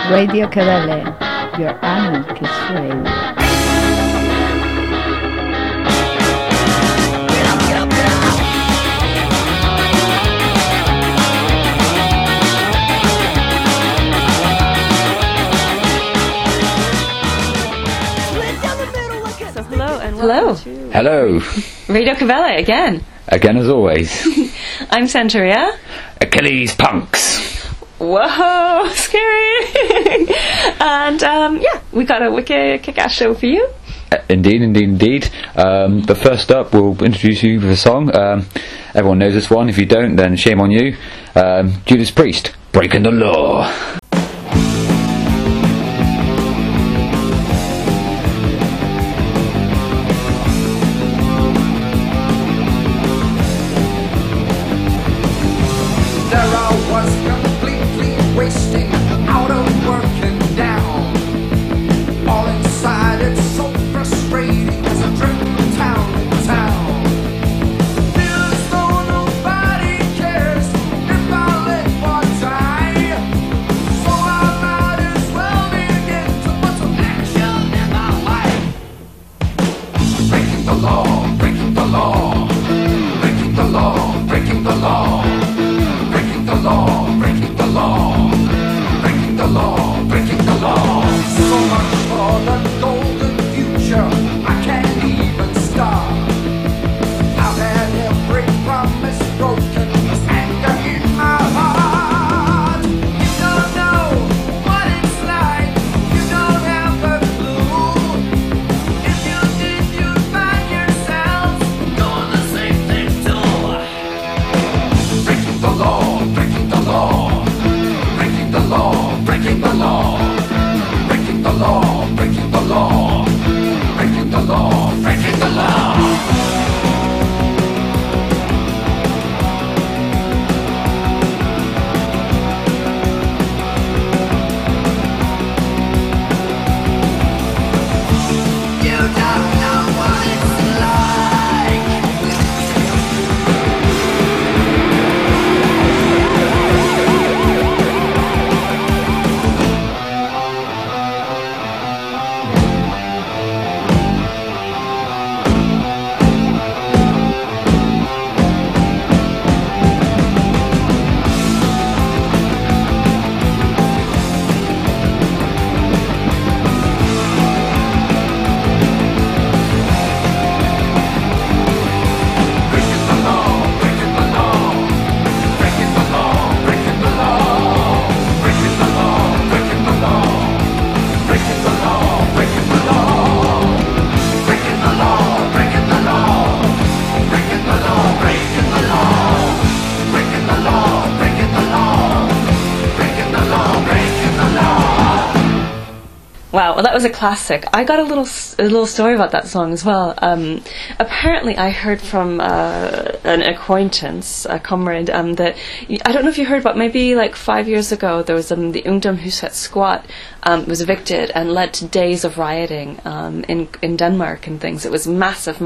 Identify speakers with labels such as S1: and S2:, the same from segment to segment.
S1: Radio Kavele, your anarchist radio.
S2: Hello.
S3: Hello.
S2: Radio Kavele again.
S3: Again as always.
S2: I'm Santeria.
S3: Achilles Punks.
S2: Whoa, scary. And we got a wicked kick-ass show for you.
S3: Indeed. But first up, we'll introduce you with a song. Everyone knows this one. If you don't, then shame on you. Judas Priest, Breaking the Law.
S2: Wow, well that was a classic. I got a little story about that song as well. Apparently I heard from an acquaintance, a comrade, that, I don't know if you heard about, maybe like 5 years ago there was the Ungdom Huset Squat was evicted and led to days of rioting in Denmark and things. It was massive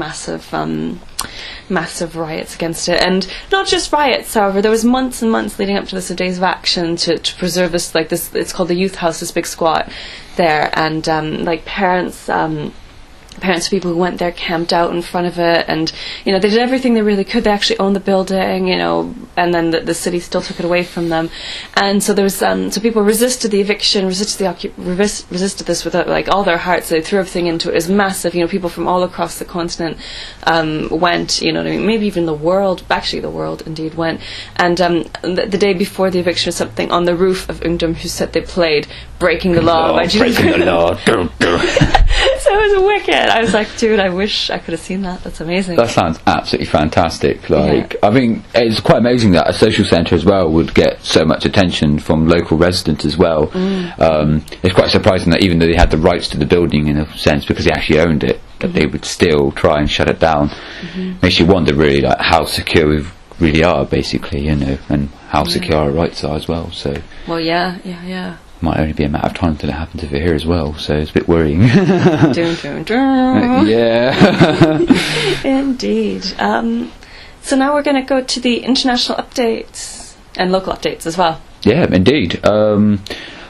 S2: riots against it, and not just riots. However, there was months and months leading up to this, days of action to preserve this. Like this, it's called the Youth House, this big squat there, and like parents of people who went there camped out in front of it, and they did everything they really could. They actually owned the building, and then the city still took it away from them. And so there was so people resisted the eviction, resisted this with like all their hearts. They threw everything into it. It was massive. People from all across the continent went. Maybe even the world. Actually, the world indeed went. And the day before the eviction or something, on the roof of Ungdom Huset, they played "Breaking the Law" by Judas Priest.
S3: Breaking the Law.
S2: So it was wicked. I was like, dude, I wish I could have seen that. That's amazing.
S3: That sounds absolutely fantastic. I think it's quite amazing that a social centre as well would get so much attention from local residents as well. It's quite surprising that even though they had the rights to the building in a sense, because they actually owned it, that they would still try and shut it down. Makes you wonder really like how secure we really are, basically, and how secure our rights are as well. So.
S2: Well, yeah.
S3: Might only be a matter of time until it happens over here as well, so it's a bit worrying.
S2: Dun.
S3: Yeah.
S2: Indeed. So now we're going to go to the international updates and local updates as well.
S3: Yeah, indeed.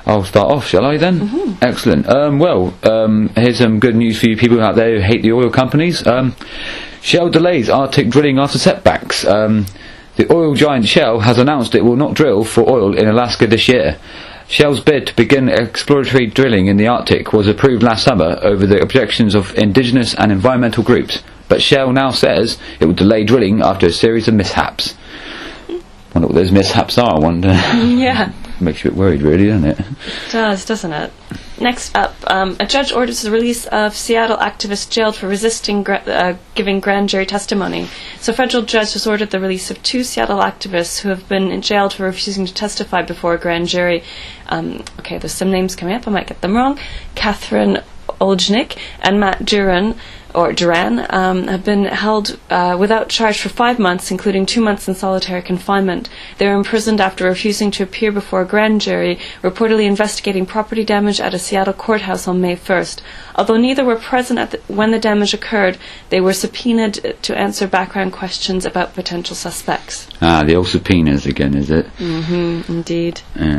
S3: I'll start off, shall I then?
S2: Mm-hmm.
S3: Excellent. Here's some good news for you people out there who hate the oil companies. Shell delays Arctic drilling after setbacks. The oil giant Shell has announced it will not drill for oil in Alaska this year. Shell's bid to begin exploratory drilling in the Arctic was approved last summer over the objections of indigenous and environmental groups, but Shell now says it will delay drilling after a series of mishaps. Wonder what those mishaps are, I wonder.
S2: Yeah.
S3: Makes you a bit worried, really, doesn't it?
S2: It does, doesn't it? Next up, a judge orders the release of Seattle activists jailed for resisting giving grand jury testimony. So a federal judge has ordered the release of 2 Seattle activists who have been jailed for refusing to testify before a grand jury. Okay, there's some names coming up, I might get them wrong. Catherine Olejnik and Matt Duran have been held without charge for 5 months, including 2 months in solitary confinement. They were imprisoned after refusing to appear before a grand jury, reportedly investigating property damage at a Seattle courthouse on May 1st. Although neither were present when the damage occurred, they were subpoenaed to answer background questions about potential suspects.
S3: Ah, the old subpoenas again, is it?
S2: Mm-hmm, indeed.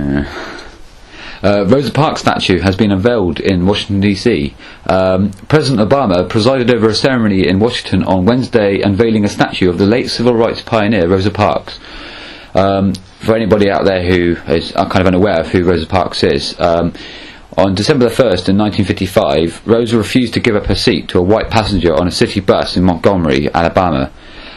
S3: Rosa Parks statue has been unveiled in Washington, D.C. President Obama presided over a ceremony in Washington on Wednesday unveiling a statue of the late civil rights pioneer Rosa Parks. For anybody out there who is kind of unaware of who Rosa Parks is, on December the 1st in 1955, Rosa refused to give up her seat to a white passenger on a city bus in Montgomery, Alabama.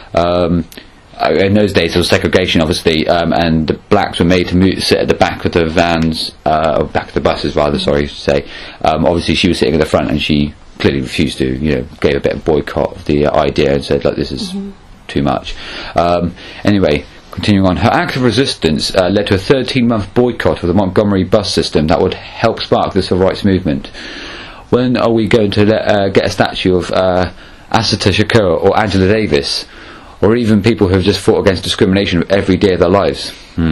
S3: In those days there was segregation, obviously, and the blacks were made to sit at the back of the vans, or back of the buses rather, sorry to say. Obviously she was sitting at the front and she clearly refused to, gave a bit of boycott of the idea and said, like, this is too much. Anyway, continuing on, her act of resistance led to a 13-month boycott of the Montgomery bus system that would help spark the civil rights movement. When are we going to get a statue of Assata Shakur or Angela Davis? Or even people who have just fought against discrimination every day of their lives.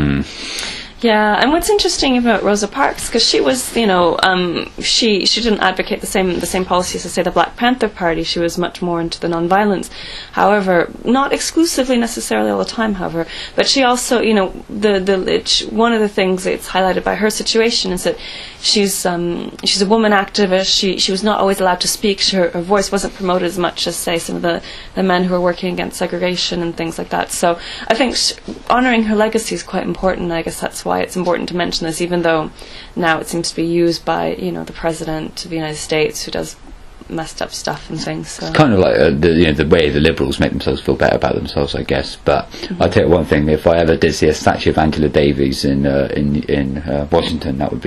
S2: Yeah, and what's interesting about Rosa Parks, because she was, she didn't advocate the same policies as, say, the Black Panther Party. She was much more into the non-violence. However, not exclusively necessarily all the time, however, but she also, one of the things that's highlighted by her situation is that she's a woman activist. She was not always allowed to speak. Her voice wasn't promoted as much as, say, some of the men who were working against segregation and things like that. So I think honouring her legacy is quite important. I guess that's why it's important to mention this, even though now it seems to be used by the President of the United States, who does messed up stuff and things. So.
S3: It's kind of like the way the Liberals make themselves feel better about themselves, I guess. But I'll tell you one thing: if I ever did see a statue of Angela Davis in Washington, that'd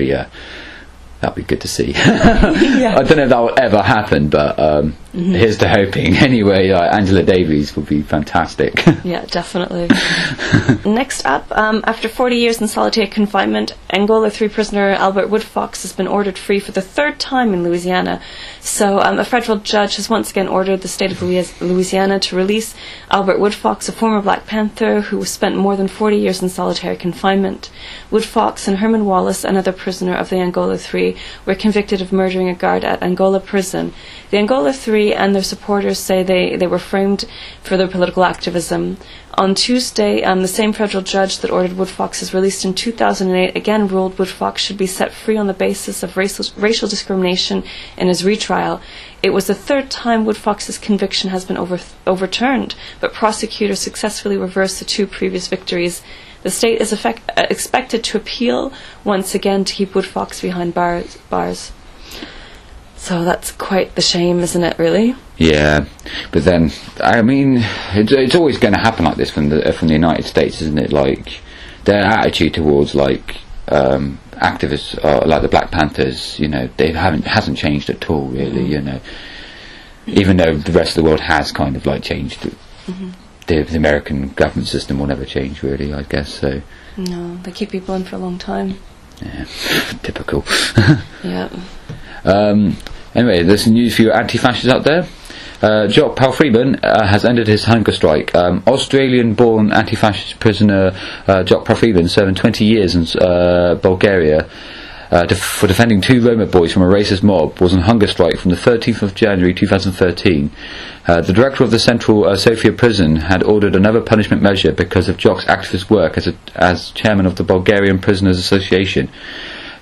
S3: be good to see.
S2: Yeah.
S3: I don't know if that will ever happen, but here's to hoping. Anyway, Angela Davis would be fantastic.
S2: Yeah, definitely. Next up, after 40 years in solitary confinement, Angola 3 prisoner Albert Woodfox has been ordered free for the 3rd time in Louisiana. So a federal judge has once again ordered the state of Louisiana to release Albert Woodfox, a former Black Panther who spent more than 40 years in solitary confinement. Woodfox and Herman Wallace, another prisoner of the Angola 3, were convicted of murdering a guard at Angola prison. The Angola 3 and their supporters say they were framed for their political activism. On Tuesday, the same federal judge that ordered Woodfox's release in 2008 again ruled Woodfox should be set free on the basis of racial discrimination in his retrial. It was the 3rd time Woodfox's conviction has been overturned, but prosecutors successfully reversed the 2 previous victories. The state is expected to appeal once again to keep Woodfox behind bars. So that's quite the shame, isn't it, really? Yeah,
S3: but then, I mean, it's always going to happen like this from the United States, isn't it? Like, their attitude towards, activists, like the Black Panthers, they hasn't changed at all, really, Even though the rest of the world has kind of, changed. The American government system will never change, really, I guess, so...
S2: No, they keep people in for a long time.
S3: Yeah, typical.
S2: Yeah.
S3: Anyway, there's some news for you anti-fascists out there. Jock Palfreyman has ended his hunger strike. Australian-born anti-fascist prisoner Jock Palfreyman, serving 20 years in Bulgaria for defending 2 Roma boys from a racist mob, was on hunger strike from the 13th of January 2013. The director of the Central Sofia prison had ordered another punishment measure because of Jock's activist work as chairman of the Bulgarian Prisoners Association.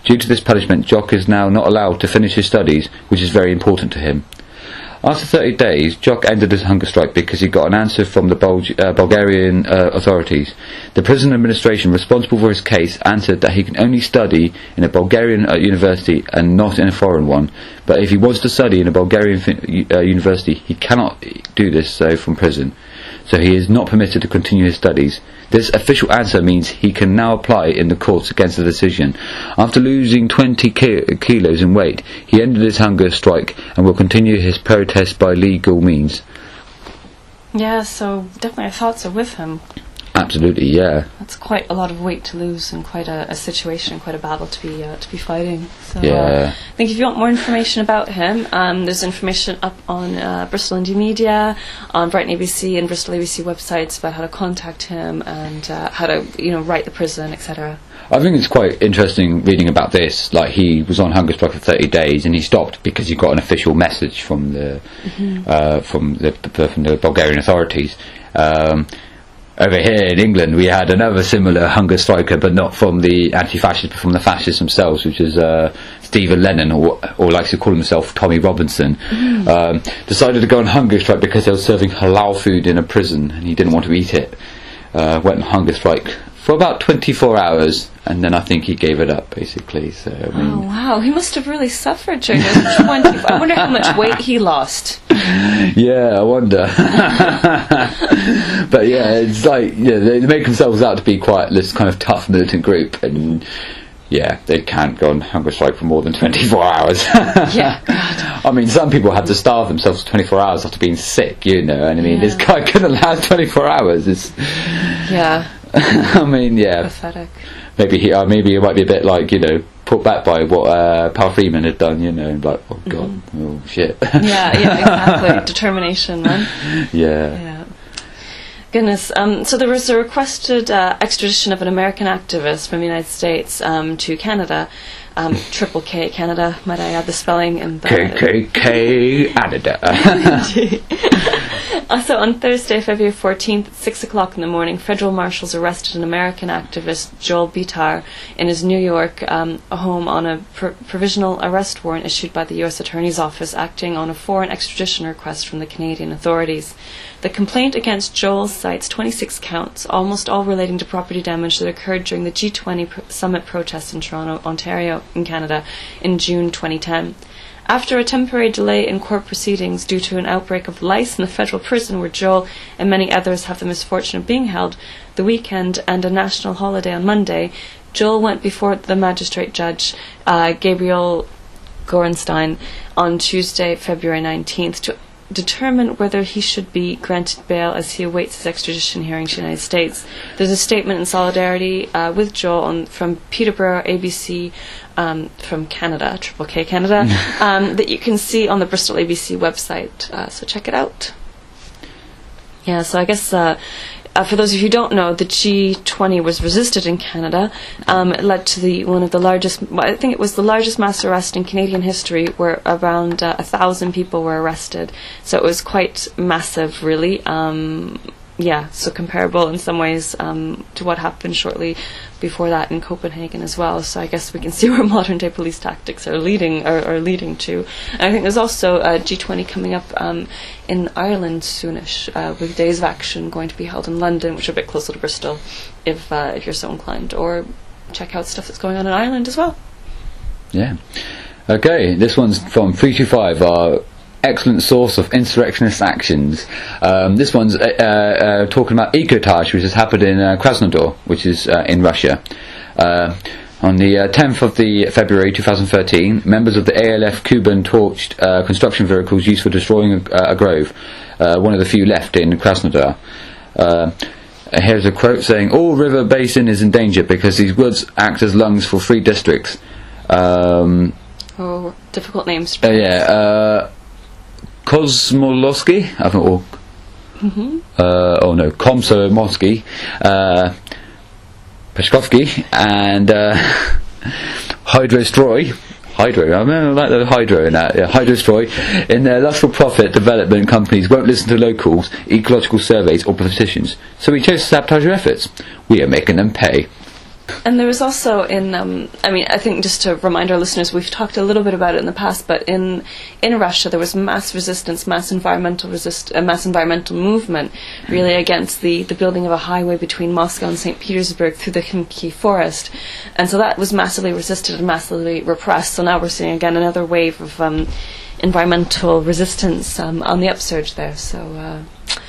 S3: Due to this punishment, Jock is now not allowed to finish his studies, which is very important to him. After 30 days, Jock ended his hunger strike because he got an answer from the Bulgarian authorities. The prison administration responsible for his case answered that he can only study in a Bulgarian university and not in a foreign one. But if he wants to study in a Bulgarian university, he cannot do this from prison. So he is not permitted to continue his studies. This official answer means he can now apply in the courts against the decision. After losing 20 kilos in weight, he ended his hunger strike and will continue his protest by legal means.
S2: Yeah, so definitely our thoughts are with him.
S3: Absolutely, yeah.
S2: That's quite a lot of weight to lose and quite a situation, quite a battle to be fighting. So
S3: Yeah.
S2: I think if you want more information about him, there's information up on Bristol Indie Media, on Brighton ABC and Bristol ABC websites about how to contact him and how to write the prison, etc.
S3: I think it's quite interesting reading about this. Like, he was on hunger strike for 30 days and he stopped because he got an official message from the from the Bulgarian authorities. Over here in England, we had another similar hunger striker, but not from the anti-fascists, but from the fascists themselves, which is Stephen Lennon, or likes to call himself Tommy Robinson. Decided to go on hunger strike because they were serving halal food in a prison, and he didn't want to eat it. Went on hunger strike for about 24 hours, and then I think he gave it up, basically. So, I mean,
S2: Oh wow, he must have really suffered during those 20. I wonder how much weight he lost.
S3: yeah, I wonder. But yeah, it's like, they make themselves out to be quite this kind of tough militant group, and yeah, they can't go on hunger strike for more than 24 hours.
S2: Yeah.
S3: I mean, some people have to starve themselves for 24 hours after being sick, and I mean, this guy couldn't last 24 hours. It's,
S2: Yeah.
S3: I mean, yeah,
S2: Pathetic.
S3: maybe he might be a bit like, put back by what Paul Freeman had done, like, oh god, oh shit.
S2: Yeah, exactly. Determination, man.
S3: Yeah.
S2: Yeah. Goodness. So there was a requested extradition of an American activist from the United States to Canada. Triple K Canada, might I add the spelling? And
S3: KKK Canada.
S2: Also on Thursday, February 14th at 6 o'clock in the morning, federal marshals arrested an American activist, Joel Bitar, in his New York home on a provisional arrest warrant issued by the U.S. Attorney's Office, acting on a foreign extradition request from the Canadian authorities. The complaint against Joel cites 26 counts, almost all relating to property damage that occurred during the G20 summit protests in Toronto, Ontario, in Canada, in June 2010. After a temporary delay in court proceedings due to an outbreak of lice in the federal prison where Joel and many others have the misfortune of being held, the weekend and a national holiday on Monday, Joel went before the magistrate judge, Gabriel Gorenstein, on Tuesday, February 19th, to determine whether he should be granted bail as he awaits his extradition hearing to the United States. There's a statement in solidarity with Joel from Peterborough ABC from Canada, Triple K Canada, that you can see on the Bristol ABC website, so check it out. Yeah, so I guess for those of you who don't know, the G20 was resisted in Canada. It led to one of the largest, I think it was the largest mass arrest in Canadian history, where around 1,000 people were arrested. So it was quite massive, really. Yeah, so comparable in some ways to what happened shortly before that in Copenhagen as well. So I guess we can see where modern day police tactics are leading to. And I think there's also a G20 coming up in Ireland soonish, with Days of Action going to be held in London, which are a bit closer to Bristol, if you're so inclined, or check out stuff that's going on in Ireland as well.
S3: Yeah. Okay, this one's from 325, our excellent source of insurrectionist actions. This one's talking about Ecotage, which has happened in Krasnodar, which is in Russia. On the 10th of February 2013, members of the ALF Kuban torched construction vehicles used for destroying a grove, one of the few left in Krasnodar. Here's a quote saying, "All river basin is in danger because these woods act as lungs for 3 districts."
S2: Difficult names.
S3: Komsomolsky, I think, or Komsomolsky, Peshkovsky, and Hydrostroy. I like the hydro in that. Yeah, Hydrostroy, in their lustful profit development companies, won't listen to locals, ecological surveys, or petitions. So we chose to sabotage your efforts. We are making them pay.
S2: And there was also I think just to remind our listeners, we've talked a little bit about it in the past, but in Russia there was mass resistance, mass environmental movement, really against the building of a highway between Moscow and St. Petersburg through the Khimki forest, and so that was massively resisted and massively repressed. So now we're seeing again another wave of environmental resistance on the upsurge there. So.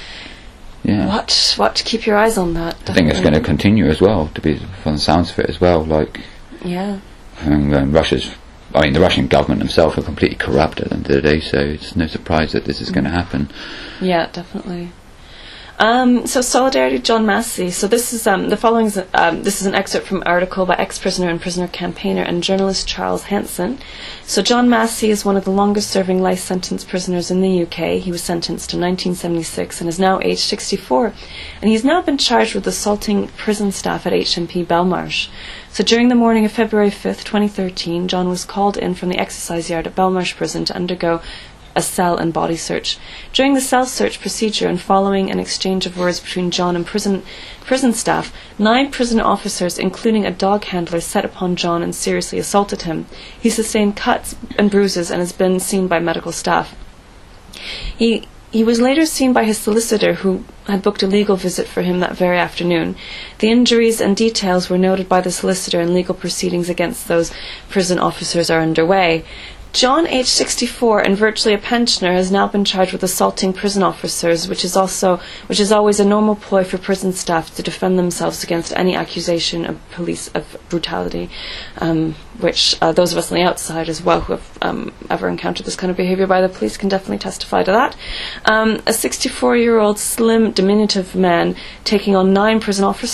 S2: What keep your eyes on that. Definitely.
S3: I think it's going to continue as well, to be from the sounds of it as well. Like,
S2: yeah.
S3: I mean, the Russian government themselves are completely corrupt at the end of the day, so it's no surprise that this is going to happen.
S2: Yeah, definitely. So solidarity, John Massey. So this is the following. This is an excerpt from an article by ex-prisoner and prisoner campaigner and journalist Charles Hanson. So John Massey is one of the longest-serving life sentence prisoners in the UK. He was sentenced in 1976 and is now aged 64, and he's now been charged with assaulting prison staff at HMP Belmarsh. So during the morning of February 5th, 2013, John was called in from the exercise yard at Belmarsh Prison to undergo a cell and body search. During the cell search procedure and following an exchange of words between John and prison staff, 9 prison officers, including a dog handler, set upon John and seriously assaulted him. He sustained cuts and bruises and has been seen by medical staff. He was later seen by his solicitor, who had booked a legal visit for him that very afternoon. The injuries and details were noted by the solicitor, and legal proceedings against those prison officers are underway. John, aged 64 and virtually a pensioner, has now been charged with assaulting prison officers, which is always a normal ploy for prison staff to defend themselves against any accusation of brutality, which those of us on the outside as well who have ever encountered this kind of behaviour by the police can definitely testify to that. A 64-year-old slim, diminutive man taking on 9 prison officers? ?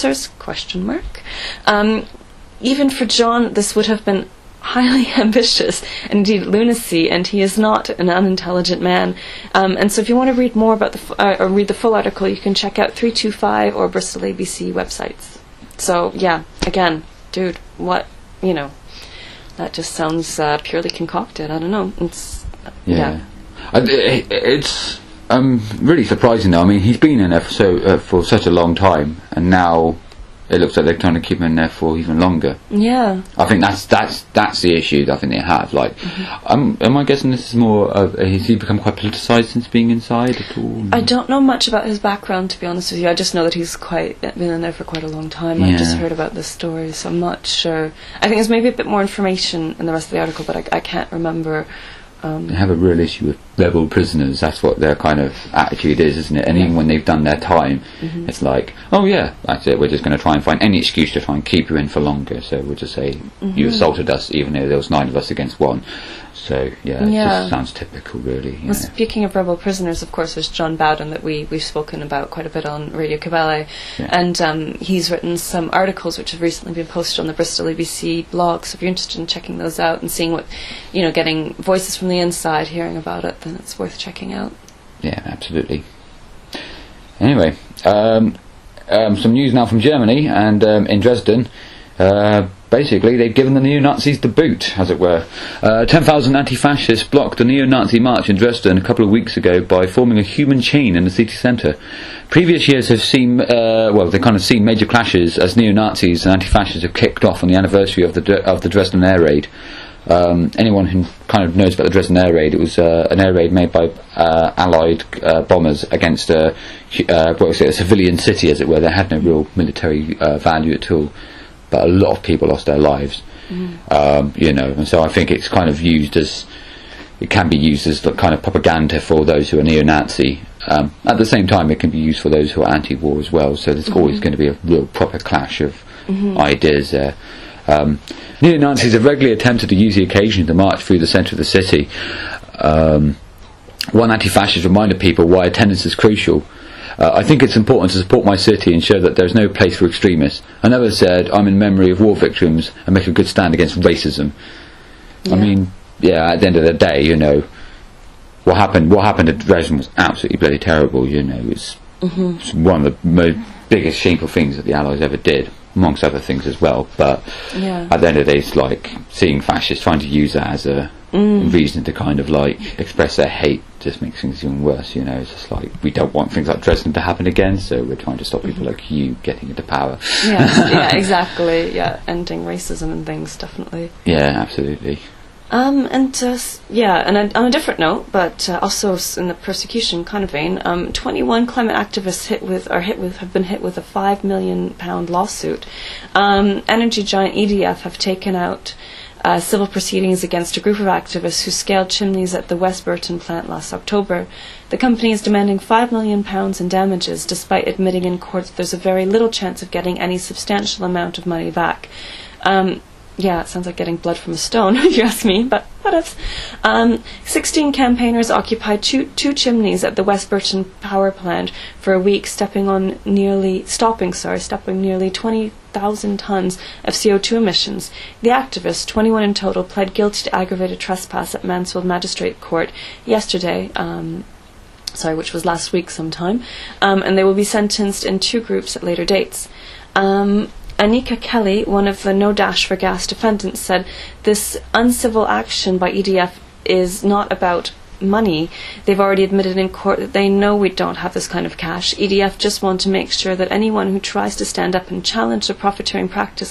S2: Even for John, this would have been highly ambitious and indeed lunacy, and he is not an unintelligent man. And so if you want to read more about or read the full article, you can check out 325 or Bristol ABC websites. So yeah, again, dude, what, that just sounds purely concocted. I don't know. It's
S3: really surprising though. I mean, he's been in there for such a long time, and now it looks like they're trying to keep him in there for even longer.
S2: Yeah.
S3: I think that's the issue that I think they have. Like, am I guessing this is more of, has he become quite politicised since being inside at all?
S2: I don't know much about his background, to be honest with you. I just know that he's been in there for quite a long time.
S3: Yeah.
S2: I've just heard about this story, so I'm not sure. I think there's maybe a bit more information in the rest of the article, but I can't remember.
S3: They have a real issue with rebel prisoners. That's what their kind of attitude is, isn't it? And even when they've done their time, it's like, oh yeah, that's it, we're just going to try and find any excuse to try and keep you in for longer. So we'll just say, you assaulted us, even though there was 9 of us against 1. So yeah, it just sounds typical, really.
S2: Well, speaking of rebel prisoners, of course, there's John Bowden that we've spoken about quite a bit on Radio Cabale, and he's written some articles which have recently been posted on the Bristol ABC blog. So if you're interested in checking those out and seeing what, getting voices from the inside, hearing about it, then it's worth checking out. Yeah,
S3: absolutely. Anyway, some news now from Germany, and in Dresden. Basically, they've given the neo-Nazis the boot, as it were. 10,000 anti-fascists blocked a neo-Nazi march in Dresden a couple of weeks ago by forming a human chain in the city centre. Previous years have seen, they've kind of seen major clashes as neo-Nazis and anti-fascists have kicked off on the anniversary of the Dresden air raid. Anyone who kind of knows about the Dresden air raid, it was an air raid made by Allied bombers against a civilian city, as it were. They had no real military value at all. But a lot of people lost their lives, and so I think it's kind of it can be used as the kind of propaganda for those who are neo-Nazi. At the same time, it can be used for those who are anti-war as well, so there's always going to be a real proper clash of ideas there. Neo-Nazis have regularly attempted to use the occasion to march through the centre of the city. One anti-fascist reminded people why attendance is crucial. I think it's important to support my city and show that there is no place for extremists. Another said, I'm in memory of war victims and make a good stand against racism. Yeah. I mean, at the end of the day, what happened at Dresden was absolutely bloody terrible, It's one of the biggest shameful things that the Allies ever did, amongst other things as well. But at the end of the day, it's like seeing fascists trying to use that as a reason to kind of like express their hate just makes things even worse. It's just like, we don't want things like Dresden to happen again, so we're trying to stop people like you getting into power.
S2: Yeah, exactly. Yeah, ending racism and things, definitely.
S3: Yeah, absolutely.
S2: And on a different note, but also in the persecution kind of vein, 21 climate activists have been hit with a £5 million lawsuit. Energy giant EDF have taken out civil proceedings against a group of activists who scaled chimneys at the West Burton plant last October. The company is demanding £5 million in damages, despite admitting in court that there's a very little chance of getting any substantial amount of money back. Yeah, it sounds like getting blood from a stone, if you ask me, but whatevs. 16 campaigners occupied two chimneys at the West Burton power plant for a week, stopping nearly 20,000 tons of CO2 emissions. The activists, 21 in total, pled guilty to aggravated trespass at Mansfield Magistrate Court yesterday, which was last week sometime, and they will be sentenced in two groups at later dates. Anika Kelly, one of the No Dash for Gas defendants, said this uncivil action by EDF is not about money. They've already admitted in court that they know we don't have this kind of cash. EDF just want to make sure that anyone who tries to stand up and challenge the profiteering price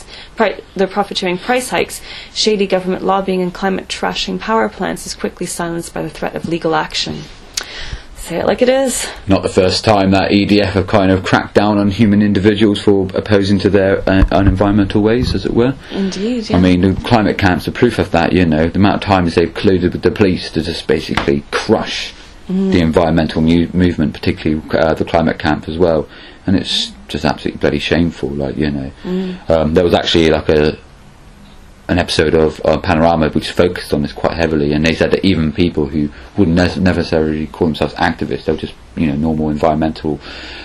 S2: hikes, shady government lobbying and climate trashing power plants is quickly silenced by the threat of legal action. Say it like it is.
S3: Not the first time that EDF have kind of cracked down on human individuals for opposing to their unenvironmental ways, as it were.
S2: Indeed, yeah.
S3: I mean, the climate camps are proof of that, the amount of times they've colluded with the police to just basically crush the environmental movement, particularly the climate camp as well. And it's just absolutely bloody shameful, there was actually like an episode of Panorama which focused on this quite heavily, and they said that even people who wouldn't necessarily call themselves activists, they were just normal environmental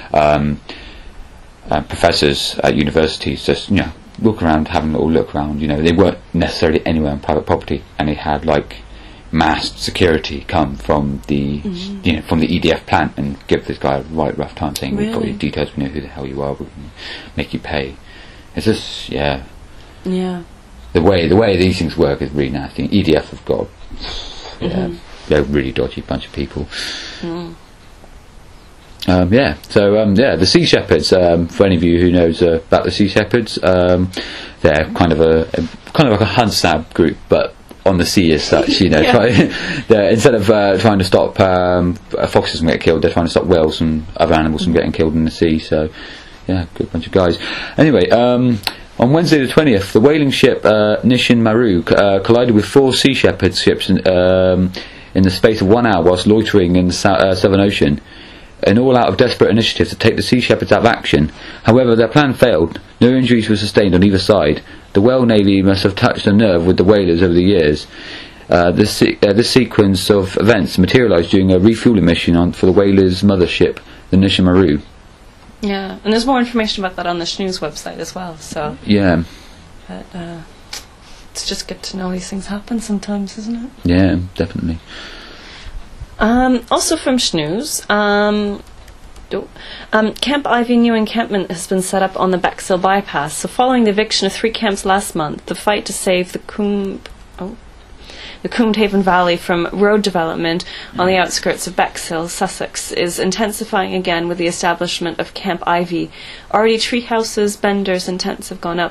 S3: professors at universities, just walk around, having a little look around. They weren't necessarily anywhere on private property, and they had like massed security come from the from the EDF plant and give this guy a right rough time, saying, "We've got your details, we know who the hell you are, we can make you pay." It's just yeah. The way these things work is really nasty. EDF have got, they're a really dodgy bunch of people. The Sea Shepherds. For any of you who knows about the Sea Shepherds, they're kind of like a hunt stab group, but on the sea as such. Instead of trying to stop foxes from getting killed, they're trying to stop whales and other animals from getting killed in the sea. So, yeah, good bunch of guys. Anyway. On Wednesday the 20th, the whaling ship Nishin Maru collided with 4 Sea Shepherd ships in the space of 1 hour whilst loitering in the Southern Ocean, an all-out of desperate initiative to take the Sea Shepherds out of action. However, their plan failed. No injuries were sustained on either side. The whale navy must have touched a nerve with the whalers over the years. This sequence of events materialised during a refuelling mission for the whalers' mothership, the Nishin Maru.
S2: Yeah, and there's more information about that on the Schnews website as well, so...
S3: Yeah.
S2: But, it's just good to know these things happen sometimes, isn't it?
S3: Yeah, definitely.
S2: Also from Schnews, Camp Ivy new encampment has been set up on the Bexhill bypass. So following the eviction of 3 camps last month, the fight to save the Coombe Valley from road development on the outskirts of Bexhill, Sussex, is intensifying again with the establishment of Camp Ivy. Already tree houses, benders and tents have gone up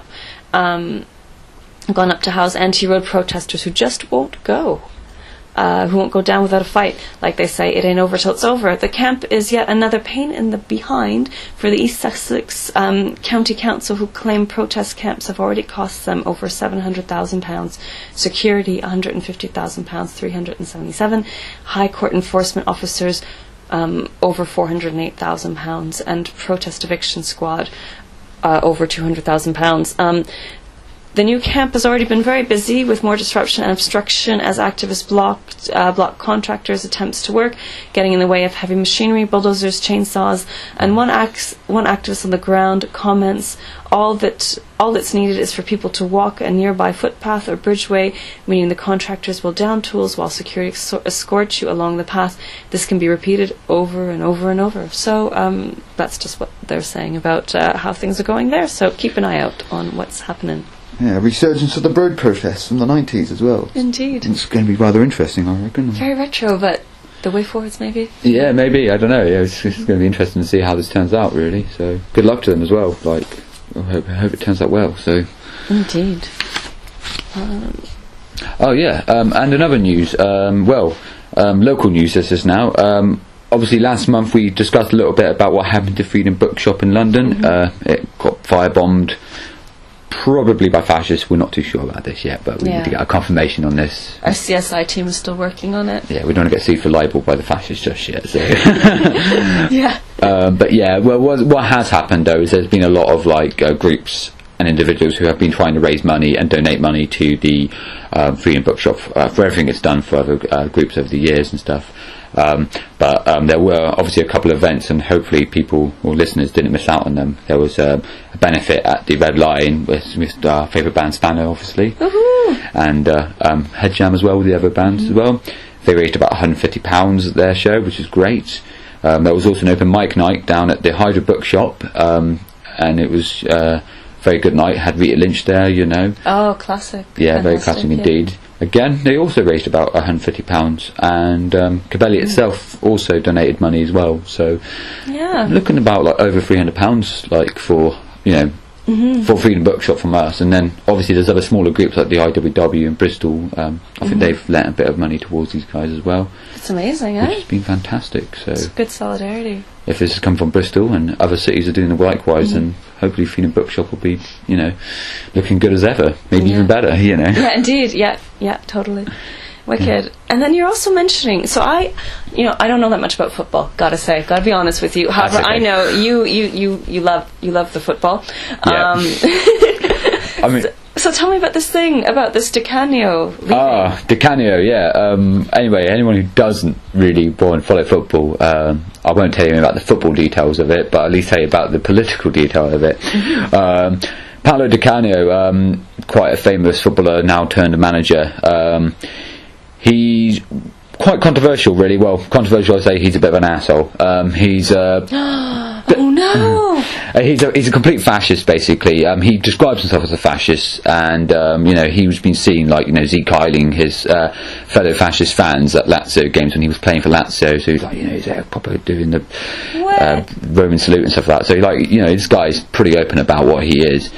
S2: to house anti-road protesters who just won't go. Who won't go down without a fight. Like they say, it ain't over till it's over. The camp is yet another pain in the behind for the East Sussex County Council, who claim protest camps have already cost them over £700,000, security £150,000, 377, High Court enforcement officers over £408,000, and protest eviction squad over £200,000. The new camp has already been very busy, with more disruption and obstruction as activists block contractors' attempts to work, getting in the way of heavy machinery, bulldozers, chainsaws. And one activist on the ground comments, all that's needed is for people to walk a nearby footpath or bridgeway, meaning the contractors will down tools while security escorts you along the path. This can be repeated over and over and over. So that's just what they're saying about how things are going there. So keep an eye out on what's happening.
S3: Yeah, resurgence of the bird protests from the 90s as well.
S2: Indeed.
S3: It's going to be rather interesting, I reckon.
S2: Very retro, but the way forwards, maybe?
S3: Yeah, maybe. I don't know. Yeah, it's going to be interesting to see how this turns out, really. So, good luck to them as well. Like, I hope it turns out well. So.
S2: Indeed.
S3: Oh, yeah. And another news. Local news this is now. Obviously, last month we discussed a little bit about what happened to Freedom Bookshop in London. It got firebombed. Probably by fascists. We're not too sure about this yet, but we need to get a confirmation on this.
S2: Our CSI team is still working on it.
S3: Yeah, we don't want to get sued for libel by the fascists just yet. So.
S2: Yeah.
S3: But yeah, well, what has happened though is there's been a lot of groups and individuals who have been trying to raise money and donate money to the Freedom Bookshop for everything it's done for other groups over the years and stuff. But there were obviously a couple of events, and hopefully people or listeners didn't miss out on them. There was a benefit at the Red Lion with our favourite band Spano, obviously, and Head Jam as well with the other bands as well. They raised about £150 at their show, which is great. There was also an open mic night down at the Hydra Bookshop, and it was a very good night. Had Rita Lynch there, you know.
S2: Oh, classic.
S3: Yeah, very classic indeed. Again, they also raised about £150, and Cabelli itself also donated money as well. So, looking about over £300, for for Freedom Bookshop from us. And then obviously there's other smaller groups like the IWW in Bristol. I think they've lent a bit of money towards these guys as well.
S2: It's amazing,
S3: which has been fantastic. So
S2: it's good solidarity.
S3: If this has come from Bristol and other cities are doing it likewise, then hopefully Freedom Bookshop will be, looking good as ever, maybe even better,
S2: Yeah, indeed. Yeah, totally. Wicked. And then you're also mentioning, so I don't know that much about football, gotta be honest with you. However, I know you love the football.
S3: Yeah. I mean,
S2: so tell me about this thing, about this Di Canio leaving.
S3: Di Canio, yeah. Anyway, anyone who doesn't really follow football, I won't tell you about the football details of it, but at least tell you about the political detail of it. Paolo Di Canio, quite a famous footballer, now turned manager. He's quite controversial, really. Well, controversial, I say. He's a bit of an asshole. He's
S2: oh no!
S3: He's a complete fascist, basically. He describes himself as a fascist, and he was been seen Zeke-iling his fellow fascist fans at Lazio games when he was playing for Lazio. So he's proper doing the Roman salute and stuff like that. So this guy's pretty open about what he is.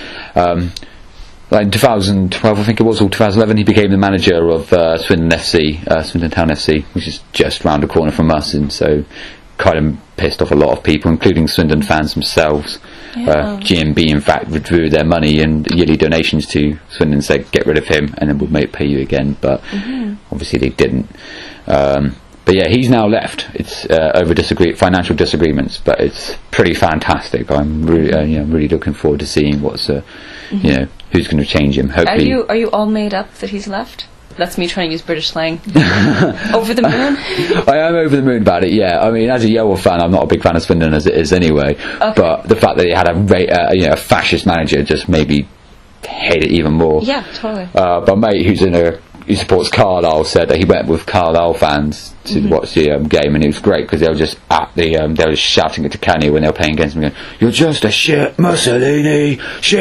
S3: In 2012, I think it was, or 2011, he became the manager of Swindon Town FC, which is just round the corner from us, and so kind of pissed off a lot of people, including Swindon fans themselves. GMB, in fact, withdrew their money and yearly donations to Swindon and said, get rid of him, and then we'll pay you again, but obviously they didn't. But yeah, he's now left. It's over financial disagreements, but it's pretty fantastic. I'm really, really looking forward to seeing what's, who's going to change him. Hopefully,
S2: are you all made up that he's left? That's me trying to use British slang. Over the moon?
S3: I am over the moon about it, yeah. I mean, as a Yeovil fan, I'm not a big fan of Swindon as it is anyway. Okay. But the fact that he had a fascist manager just made me hate it even more.
S2: Yeah, totally.
S3: But mate who supports Carlisle said that he went with Carlisle fans to watch the game, and it was great because they were just they were shouting at Di Canio when they were playing against him, going, "You're just a shit Mussolini,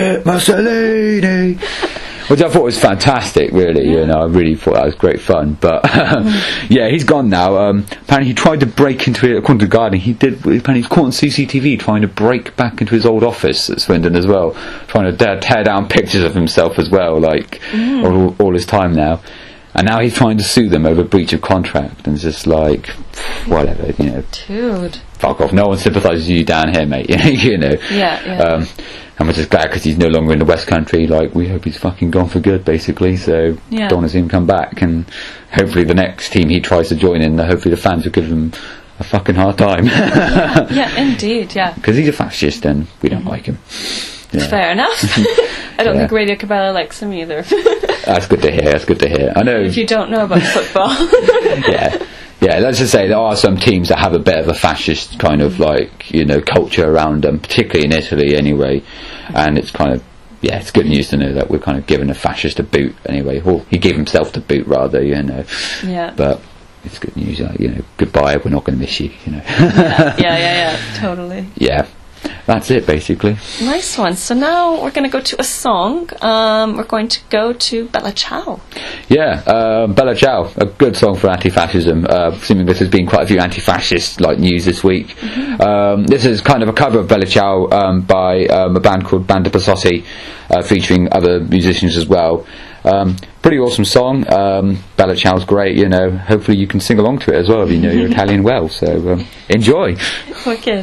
S3: which I thought was fantastic, really. I really thought that was great fun. But yeah, he's gone now. Apparently, he tried to break into it. According to The Guardian, apparently he was caught on CCTV trying to break back into his old office at Swindon as well, trying to tear down pictures of himself as well, all his time now. And now he's trying to sue them over breach of contract, and it's just whatever,
S2: Dude.
S3: Fuck off. No one sympathises with you down here, mate.
S2: Yeah.
S3: And we're just glad because he's no longer in the West Country. We hope he's fucking gone for good, basically. So don't want to see him come back. And hopefully the next team he tries to join in, hopefully the fans will give him a fucking hard time.
S2: yeah, indeed, yeah.
S3: Because he's a fascist, and we don't like him. Yeah.
S2: Fair enough. I don't think Radio Cabela likes him either.
S3: That's good to hear. I know.
S2: If you don't know about football.
S3: Yeah, let's just say there are some teams that have a bit of a fascist kind of culture around them, particularly in Italy anyway, and it's kind of, it's good news to know that we're kind of giving a fascist a boot anyway, or he gave himself the boot rather,
S2: Yeah.
S3: But it's good news, goodbye, we're not going to miss you,
S2: Yeah, totally.
S3: Yeah. that's it basically.
S2: Nice one. So now we're going to go to a song. We're going to go to Bella Ciao.
S3: Yeah, Bella Ciao, a good song for anti-fascism. Assuming this has been quite a few anti-fascist news this week. This is kind of a cover of Bella Ciao by a band called Banda Bassotti, featuring other musicians as well. Pretty awesome song. Bella Ciao's great, hopefully you can sing along to it as well if you know your Italian well, so enjoy.
S2: Wicked.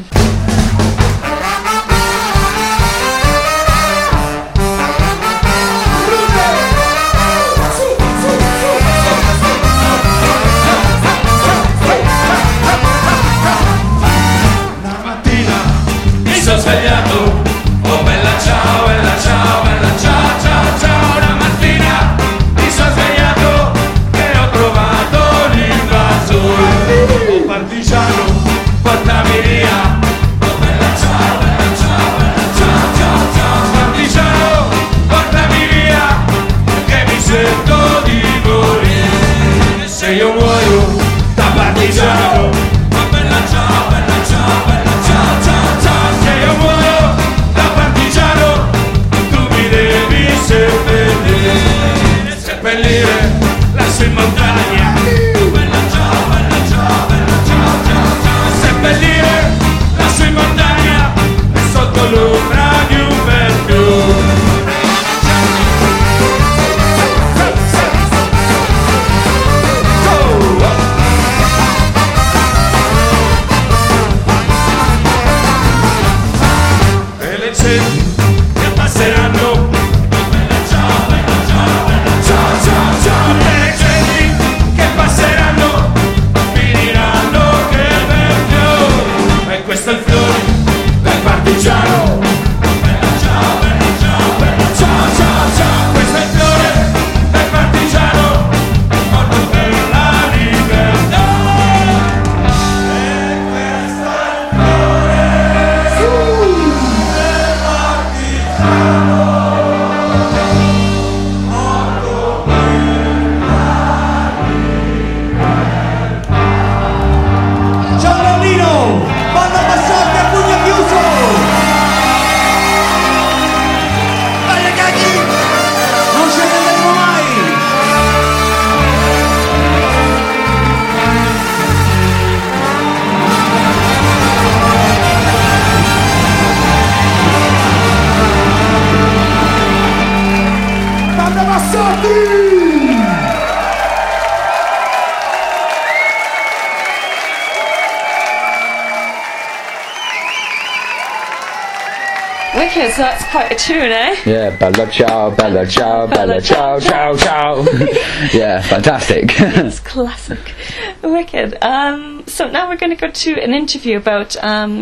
S2: Wicked, so that's quite a tune, eh?
S3: Yeah, Bella Ciao, Bella Ciao, Bella Ciao, Ciao, Ciao. Yeah, fantastic.
S2: It's classic. Wicked. So now we're going to go to an interview about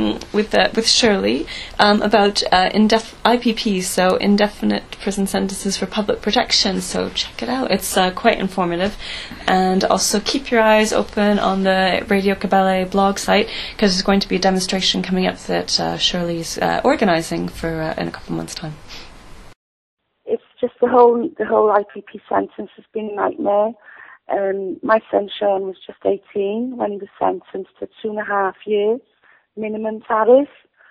S2: with Shirley about IPPs, so indefinite prison sentences for public protection. So check it out. It's quite informative, and also keep your eyes open on the Radio Cabale blog site, because there's going to be a demonstration coming up that Shirley's organising for in a couple of months' time.
S4: It's just the whole IPP sentence has been a nightmare. My son Sean was just 18 when he was sentenced to 2.5 years minimum tariff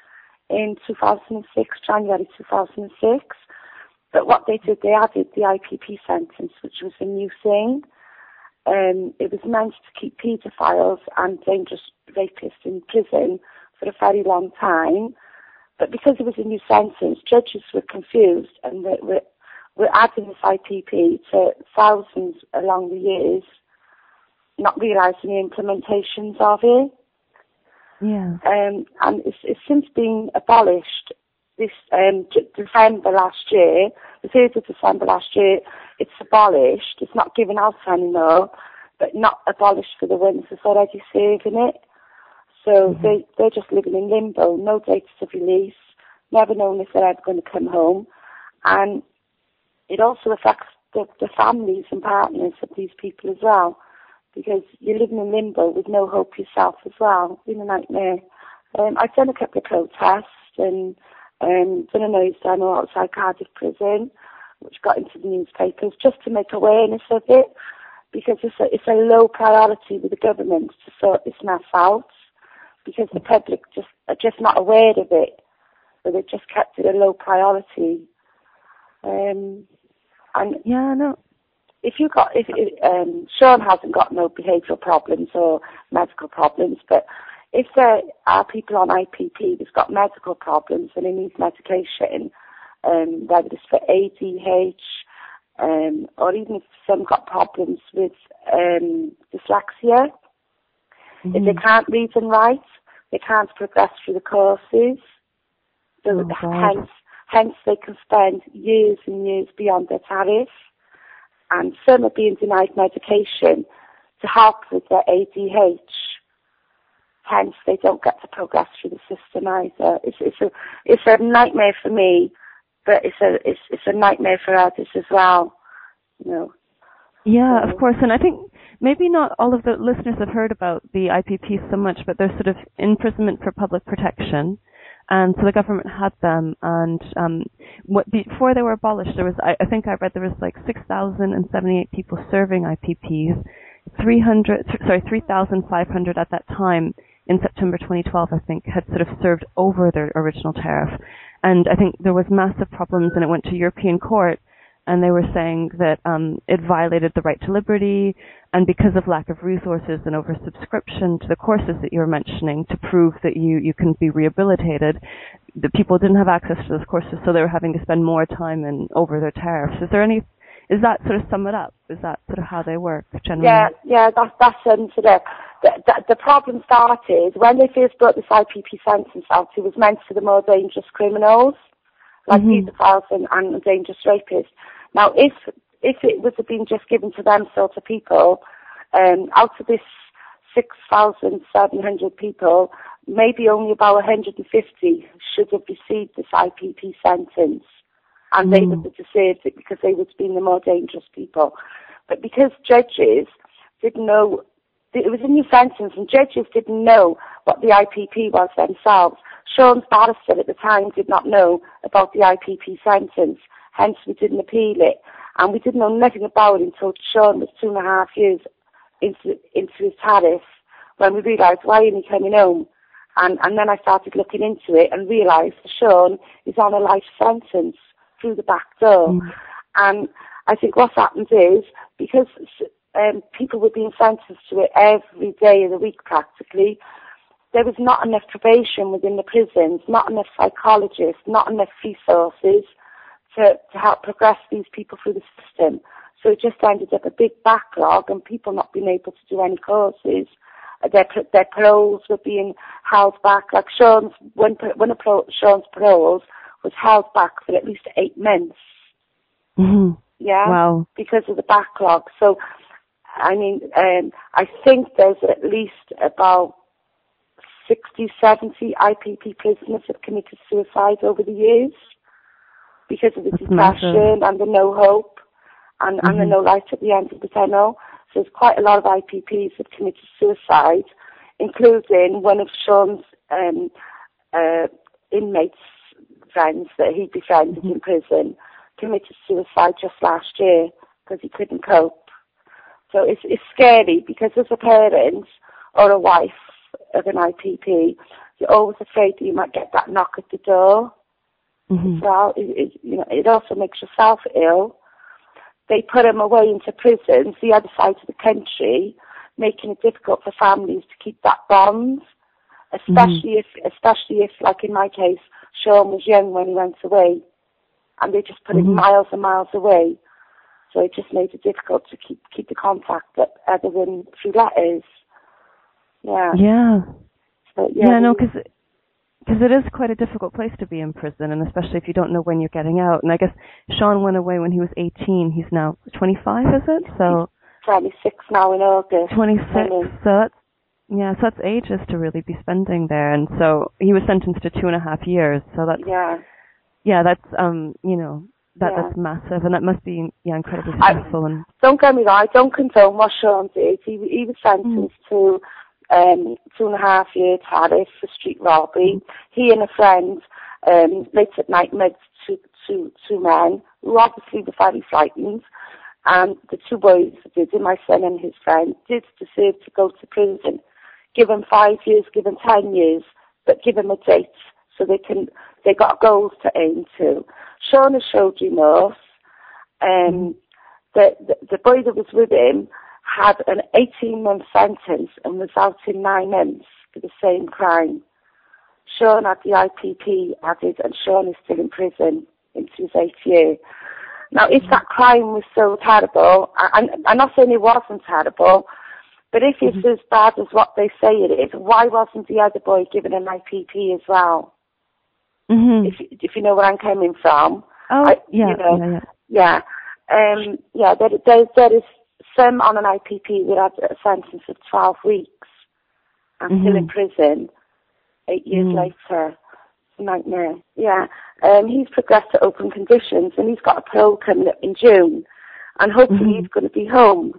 S4: in 2006, January 2006. But what they did, they added the IPP sentence, which was a new thing. It was meant to keep paedophiles and dangerous rapists in prison for a very long time. But because it was a new sentence, judges were confused, and we're adding this IPP to thousands along the years, not realising the implementations of it.
S1: Yeah.
S4: And it's since been abolished. This December last year, the 3rd of December last year, it's abolished. It's not given out anymore, but not abolished for the ones that's already serving it. So they're just living in limbo, no dates of release, never knowing if they're ever going to come home. And it also affects the families and partners of these people as well, because you're living in limbo with no hope yourself as well. It's been a nightmare. I've done a couple of protests and done a nose demo outside Cardiff Prison, which got into the newspapers just to make awareness of it, because it's a low priority with the government to sort this mess out, because the public are just not aware of it. So they just kept it a low priority. If Sean hasn't got no behavioural problems or medical problems, but if there are people on IPP that's got medical problems and they need medication, whether it's for ADH, or even if some got problems with dyslexia, if they can't read and write, they can't progress through the courses. So hence they can spend years and years beyond their tariff. And some are being denied medication to help with their ADH. Hence, they don't get to progress through the system either. It's a nightmare for me, but it's a nightmare for others as well. You know.
S5: Yeah, of course. And I think maybe not all of the listeners have heard about the IPP so much, but there's sort of imprisonment for public protection. And so the government had them, and before they were abolished, there was, I think I read there was like 6,078 people serving IPPs, 3,500 at that time in September 2012, I think, had sort of served over their original tariff. And I think there was massive problems, and it went to European Court, and they were saying that it violated the right to liberty, and because of lack of resources and oversubscription to the courses that you were mentioning to prove that you can be rehabilitated, the people didn't have access to those courses, so they were having to spend more time and over their tariffs. Is that sort of sum it up? Is that sort of how they work generally?
S4: Yeah, that sums it up. The problem started when they first brought this IPP sentence out. It was meant for the more dangerous criminals, like paedophiles and dangerous rapists. Now, if it was been just given to them sort of people, out of this 6,700 people, maybe only about 150 should have received this IPP sentence, and they would have deserved it because they would have been the more dangerous people. But because judges didn't know, it was a new sentence, and judges didn't know what the IPP was themselves. Sean's barrister at the time did not know about the IPP sentence, hence we didn't appeal it. And we didn't know nothing about it until Sean was 2.5 years into his tariff, when we realised, why isn't he coming home? And then I started looking into it and realised Sean is on a life sentence through the back door. And I think what's happened is, because people were being sentenced to it every day of the week practically, there was not enough probation within the prisons, not enough psychologists, not enough resources to help progress these people through the system. So it just ended up a big backlog and people not being able to do any courses. Their paroles were being held back. Like one of Sean's paroles was held back for at least 8 months.
S5: Mm-hmm.
S4: Yeah?
S5: Wow.
S4: Because of the backlog. So, I mean, I think there's at least about 60, 70 IPP prisoners have committed suicide over the years because of the depression and the no hope and the no light at the end of the tunnel. So there's quite a lot of IPPs that have committed suicide, including one of Sean's inmates' friends that he befriended in prison, committed suicide just last year because he couldn't cope. So it's scary because as a parent or a wife of an IPP, you're always afraid that you might get that knock at the door. Well, it also makes yourself ill. They put them away into prisons, the other side of the country, making it difficult for families to keep that bond, especially if, like in my case, Sean was young when he went away, and they just put him miles and miles away. So it just made it difficult to keep the contact other than through letters. Yeah.
S5: Yeah.
S4: So,
S5: no, because it is quite a difficult place to be in prison, and especially if you don't know when you're getting out. And I guess Sean went away when he was 18. He's now 25, is it? So
S4: 26 now in August.
S5: 26. So that's ages to really be spending there. And so he was sentenced to 2.5 years. So that's that's massive, and that must be incredibly stressful. And
S4: don't get me wrong, I don't condone what Sean did. He was sentenced to 2.5 year tariff for street robbery. He and a friend late at night met two men who obviously were very frightened, and the two boys did, my son and his friend, did deserve to go to prison. Give them 5 years, give them 10 years, but give them a date so they got goals to aim to. Sean has showed remorse. The boy that was with him had an 18-month sentence and was out in 9 months for the same crime. Sean had the IPP added, and Sean is still in prison into his 8th year. Now, if that crime was so terrible, I'm not saying it wasn't terrible, but if it's as bad as what they say it is, why wasn't the other boy given an IPP as well? If you know where I'm coming from.
S5: Oh,
S4: Yeah. There is some on an IPP that had a sentence of 12 weeks and still in prison 8 years later. It's a nightmare. Yeah. He's progressed to open conditions, and he's got a parole coming up in June, and hopefully he's going to be home.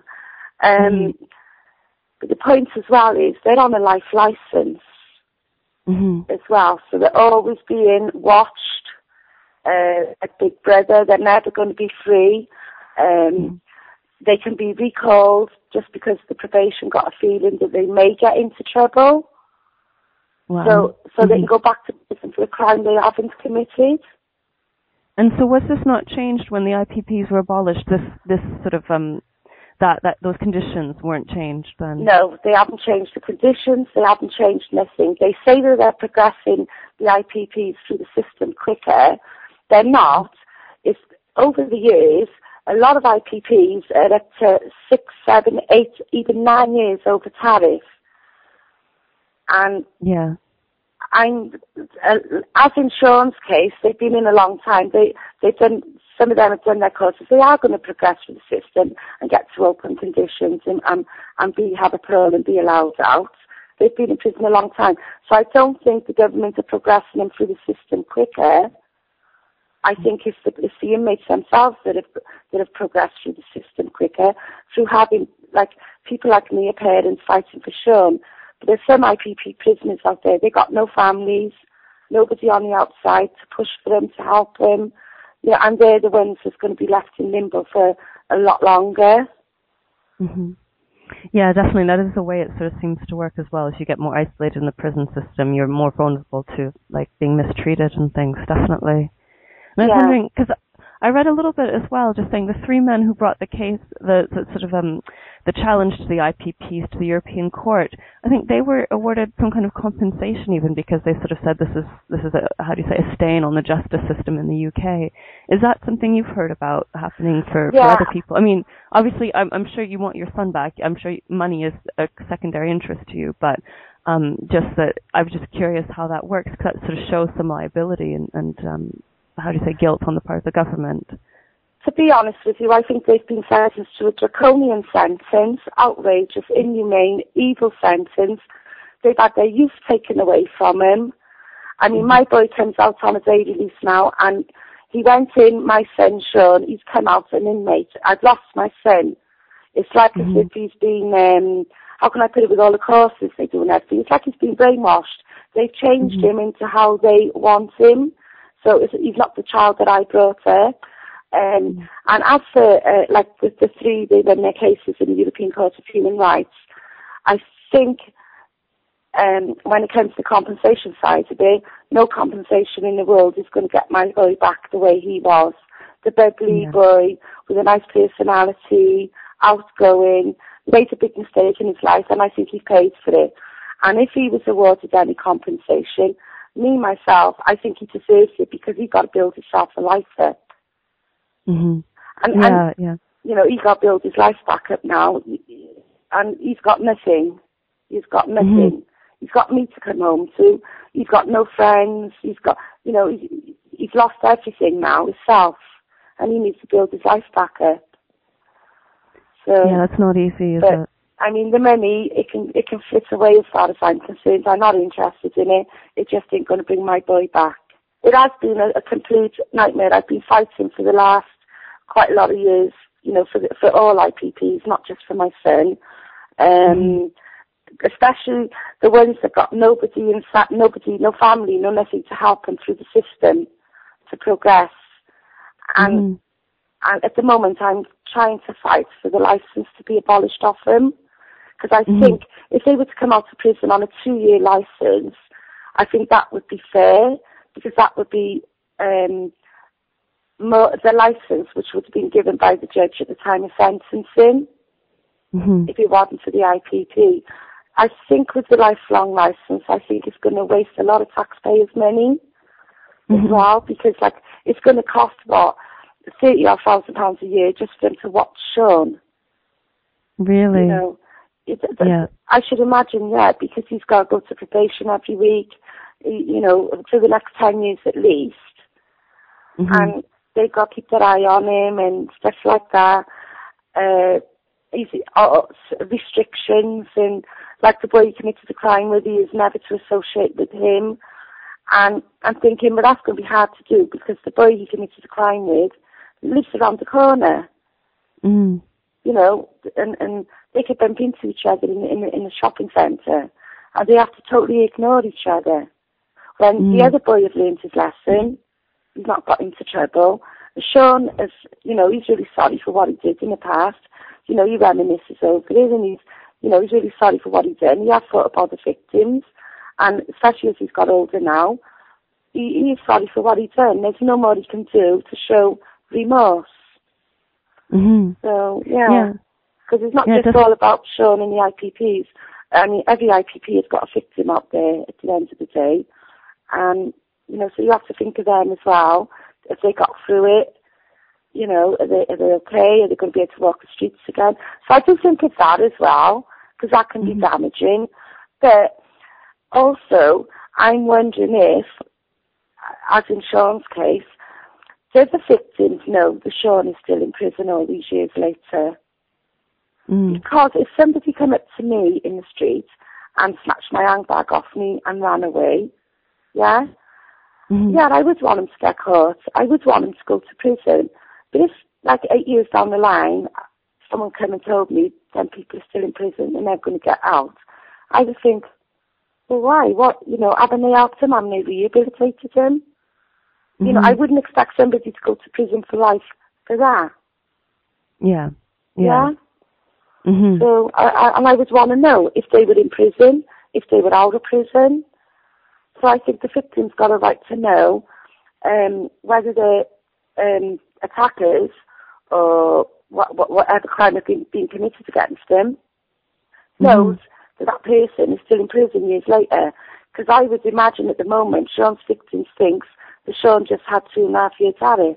S4: But the point as well is they're on a life licence as well, so they're always being watched. A big brother, they're never going to be free. They can be recalled just because the probation got a feeling that they may get into trouble. Wow. So they can go back to prison for a crime they haven't committed.
S5: And so was this not changed when the IPPs were abolished? This sort of that those conditions weren't changed then?
S4: No, they haven't changed the conditions. They haven't changed nothing. They say that they're progressing the IPPs through the system quicker. They're not. It's over the years. A lot of IPPs are up to 6, 7, 8, even 9 years over tariff. And as in Sean's case, they've been in a long time. They've done. Some of them have done their courses. They are going to progress through the system and get to open conditions and have a parole and be allowed out. They've been in prison a long time. So I don't think the government are progressing them through the system quicker. I think it's the inmates themselves that have progressed through the system quicker through having people like me, parents fighting for Sean. But there's some IPP prisoners out there. They got no families, nobody on the outside to push for them, to help them. Yeah, and they're the ones that's going to be left in limbo for a lot longer.
S5: Yeah, definitely. That is the way it sort of seems to work as well. As you get more isolated in the prison system, you're more vulnerable to being mistreated and things. Definitely. And I was wondering, because I read a little bit as well, just saying the 3 men who brought the case, the challenge to the IPPs to the European Court, I think they were awarded some kind of compensation even because they sort of said this is a stain on the justice system in the UK. Is that something you've heard about happening for other people? I mean, obviously, I'm sure you want your son back. I'm sure money is a secondary interest to you, but just that I was just curious how that works, because that sort of shows some liability and guilt on the part of the government.
S4: To be honest with you, I think they've been sentenced to a draconian sentence, outrageous, inhumane, evil sentence. They've had their youth taken away from them. I mean, my boy comes out on a day release now, and he went in, my son Sean, he's come out an inmate. I've lost my son. It's like as if he's been, how can I put it, with all the courses they do and everything, it's like he's been brainwashed. They've changed him into how they want him. So he's not the child that I brought up. And as for, with the 3, they won their cases in the European Court of Human Rights, I think when it comes to the compensation side of it, no compensation in the world is going to get my boy back the way he was. The bubbly boy with a nice personality, outgoing, made a big mistake in his life, and I think he paid for it. And if he was awarded any compensation, me, myself, I think he deserves it because he got to build himself a life up. And he got to build his life back up now, and he's got nothing. He's got nothing. He's got me to come home to. He's got no friends. He's got, he's lost everything now, himself, and he needs to build his life back up. So
S5: that's not easy, is it?
S4: I mean, the money, it can flit away as far as I'm concerned. I'm not interested in it. It just ain't going to bring my boy back. It has been a complete nightmare. I've been fighting for the last quite a lot of years, for all IPPs, not just for my son. Especially the ones that got nobody, no family, no nothing to help them through the system to progress. And at the moment, I'm trying to fight for the license to be abolished off them. Because I think if they were to come out of prison on a 2-year license, I think that would be fair. because that would be the licence which would have been given by the judge at the time of sentencing, if it wasn't for the IPP. I think with the lifelong licence, I think it's going to waste a lot of taxpayers' money as well, because like it's going to cost £30,000 a year just for them to watch Sean.
S5: Really?
S4: You know, I should imagine, because he's got to go to probation every week, you know, for the next 10 years at least. And they've got to keep their eye on him and stuff like that. Restrictions, and like the boy he committed the crime with, he is never to associate with him. And I'm thinking, well, that's going to be hard to do because the boy he committed the crime with lives around the corner. You know, and they could bump into each other in a shopping centre, and they have to totally ignore each other. When the other boy had learned his lesson, he's not got into trouble. Sean is, you know, he's really sorry for what he did in the past. You know, he reminisces over it, and he's really sorry for what he did. And he has thought about the victims, and especially as he's got older now, he is sorry for what he's done. There's no more he can do to show remorse. So, because it's not just all about Sean and the IPPs. I mean, every IPP has got a victim out there at the end of the day. And, you know, so you have to think of them as well. If they got through it, you know, are they okay? Are they going to be able to walk the streets again? So I do think of that as well, because that can be damaging. But also, I'm wondering if, as in Sean's case, do the victims know that Sean is still in prison all these years later? Because if somebody came up to me in the street and snatched my handbag off me and ran away, I would want him to get caught. I would want him to go to prison. But if, like, 8 years down the line, someone came and told me 10 people are still in prison and they're going to get out, I would think, well, why? What? You know, haven't they helped him? Haven't they rehabilitated him? You know, I wouldn't expect somebody to go to prison for life for that. So, I would want to know if they were in prison, if they were out of prison. So I think the victim's got a right to know whether the attackers or whatever crime has been committed against them knows that person is still in prison years later. Because I would imagine at the moment Sean's victim thinks that Sean just had 2.5 year tariff.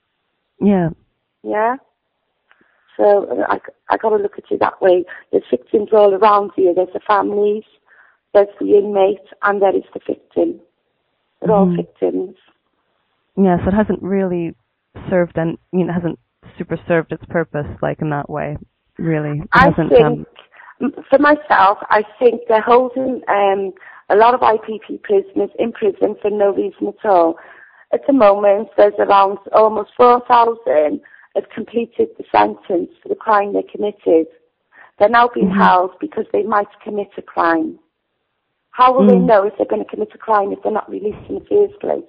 S4: So I got to look at it that way. There's victims all around here. There's the families, there's the inmate, and there is the victim. They're all victims.
S5: Yeah, so it hasn't really served, and hasn't super served its purpose, like, in that way, really.
S4: I think, for myself, I think they're holding a lot of IPP prisoners in prison for no reason at all. At the moment, there's around almost 4,000 have completed the sentence for the crime they committed. They're now being held because they might commit a crime. How will they know if they're going to commit a crime if they're not released in the first place?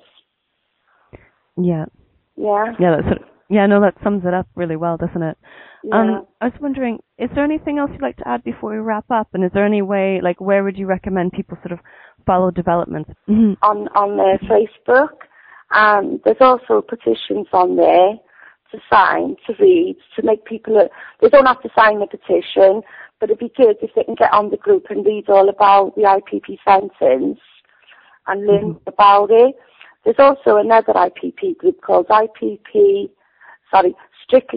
S5: That sums it up really well, doesn't it? I was wondering, is there anything else you'd like to add before we wrap up? And is there any way, like, where would you recommend people sort of follow developments?
S4: On Facebook. There's also petitions on there to sign, to read, to make people... They don't have to sign the petition, but it'd be good if they can get on the group and read all about the IPP sentence and learn about it. There's also another IPP group called Strictly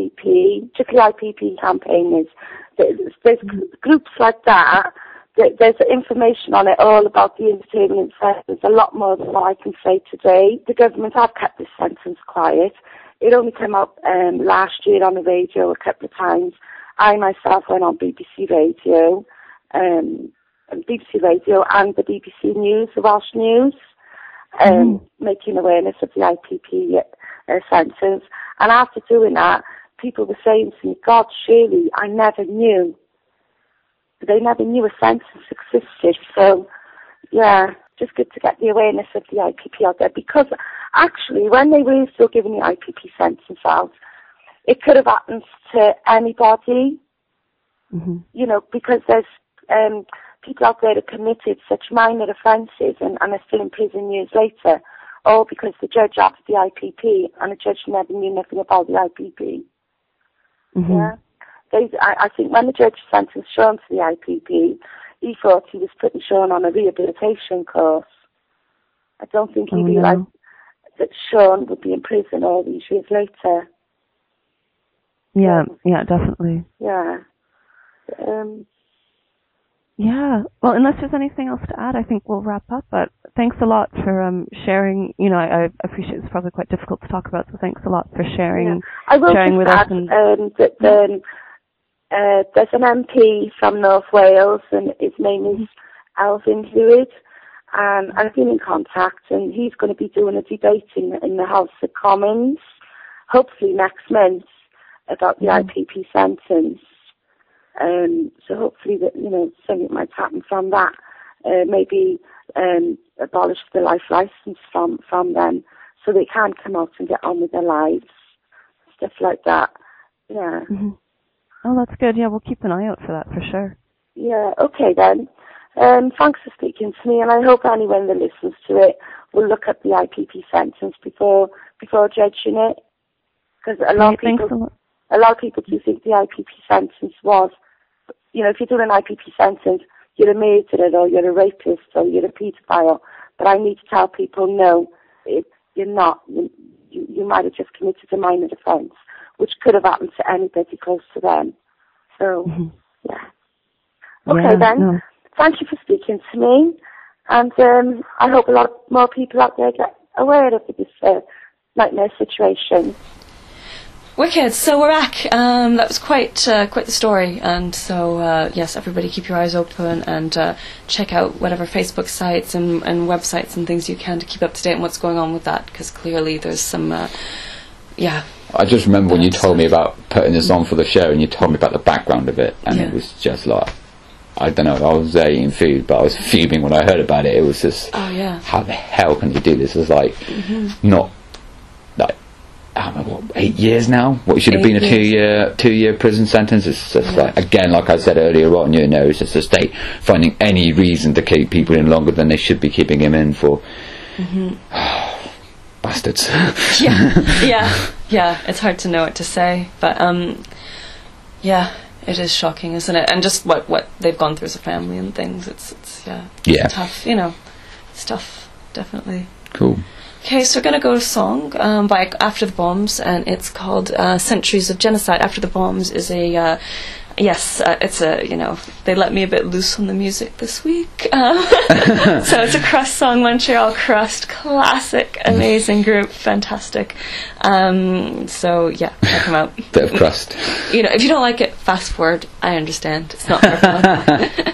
S4: IPP campaigners. There's groups like that. There's information on it all about the indeterminate sentence, a lot more than what I can say today. The government have kept this sentence quiet. It only came out last year on the radio a couple of times. I myself went on BBC Radio and the BBC News, the Welsh News, making awareness of the IPP sentence. And after doing that, people were saying to me, God, Shirley, I never knew. They never knew a sentence existed. So, just good to get the awareness of the IPP out there. Because actually, when they were still giving the IPP sentence out, it could have happened to anybody. You know, because there's people out there that committed such minor offences and are still in prison years later, all because the judge asked the IPP and the judge never knew nothing about the IPP.
S5: Mm-hmm.
S4: Yeah. I think when the judge sentenced Sean to the IPP, he thought he was putting Sean on a rehabilitation course. I don't think he realised that Sean would be in prison all these years later.
S5: Yeah, definitely.
S4: Yeah.
S5: Yeah. Well, unless there's anything else to add, I think we'll wrap up. But thanks a lot for sharing. You know, I appreciate it's probably quite difficult to talk about, so thanks a lot for sharing.
S4: I will
S5: sharing
S4: just
S5: with
S4: add
S5: us.
S4: there's an MP from North Wales, and his name is Alvin Hewitt, and I've been in contact, and he's going to be doing a debate in the House of Commons, hopefully next month, about the IPP sentence. So hopefully that, you know, something might happen from that. Maybe abolish the life licence from them, so they can come out and get on with their lives, stuff like that. Yeah.
S5: Mm-hmm. Oh, that's good. Yeah, we'll keep an eye out for that for sure.
S4: Yeah. Okay then. Thanks for speaking to me, and I hope anyone that listens to it will look at the IPP sentence before judging it, because a lot of people do think the IPP sentence was, you know, if you're doing an IPP sentence, you're a murderer or you're a rapist or you're a paedophile. But I need to tell people, no, you're not. You might have just committed a minor offence, which could have happened to anybody close to them. So, yeah. Okay then. No. Thank you for speaking to me, and I hope a lot more people out there get aware of this nightmare situation.
S2: Wicked. So we're back. That was quite the story, and so yes, everybody keep your eyes open and check out whatever Facebook sites and websites and things you can to keep up to date on what's going on with that, because clearly there's some
S3: I just remember when you told me about putting this on for the show, and you told me about the background of it, and it was just like, I don't know, I was there eating food, but I was fuming when I heard about it. It was just, how the hell can you do this? It was like, not, like, I don't know, what, 8 years now? What should have been a two-year prison sentence? It's just like, again, like I said earlier on, you know, it's just the state finding any reason to keep people in longer than they should be keeping him in for. Bastards.
S2: Yeah, it's hard to know what to say, but it is shocking, isn't it? And just what they've gone through as a family and things, it's tough, you know, it's tough, definitely.
S3: Cool.
S2: Okay, so we're going to go to a song by After the Bombs, and it's called Centuries of Genocide. After the Bombs is it's a, you know, they let me a bit loose on the music this week. So it's a Crust song, Montreal Crust, classic, amazing group, fantastic. So yeah, check them out.
S3: Bit of Crust.
S2: You know, if you don't like it, fast forward. I understand. It's not for everyone.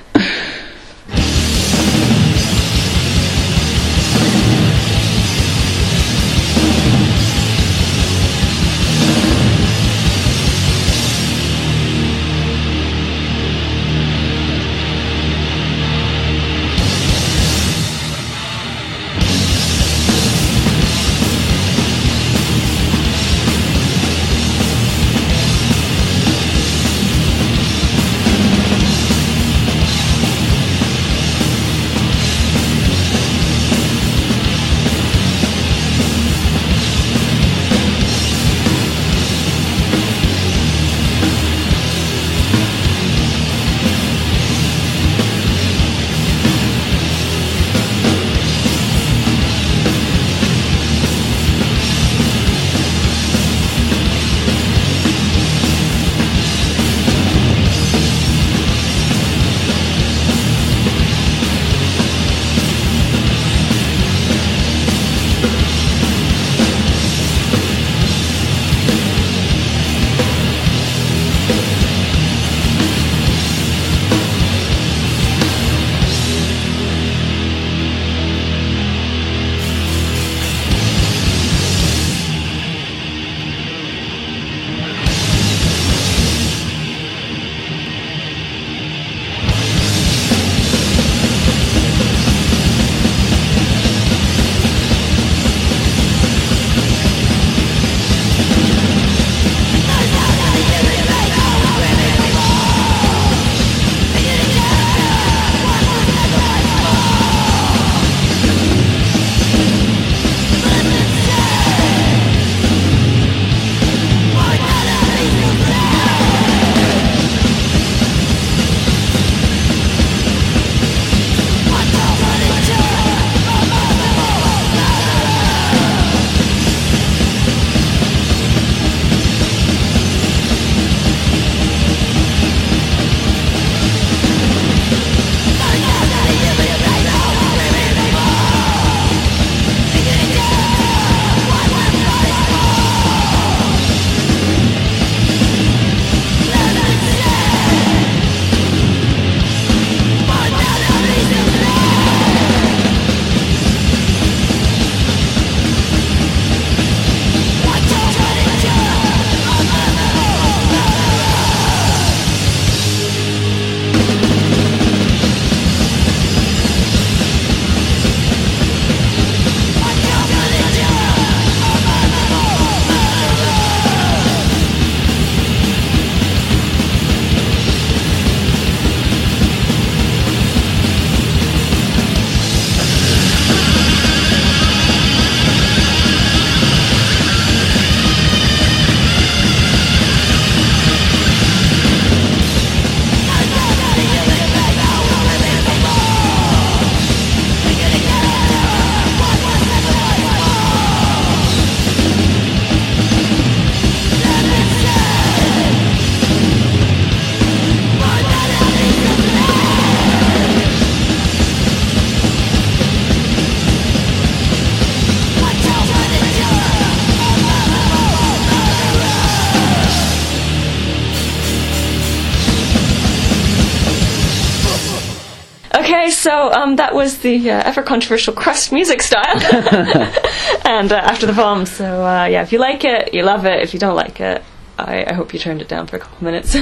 S2: Okay, so that was the ever controversial crust music style, and after the bomb. So yeah, if you like it, you love it. If you don't like it, I hope you turned it down for a couple of minutes.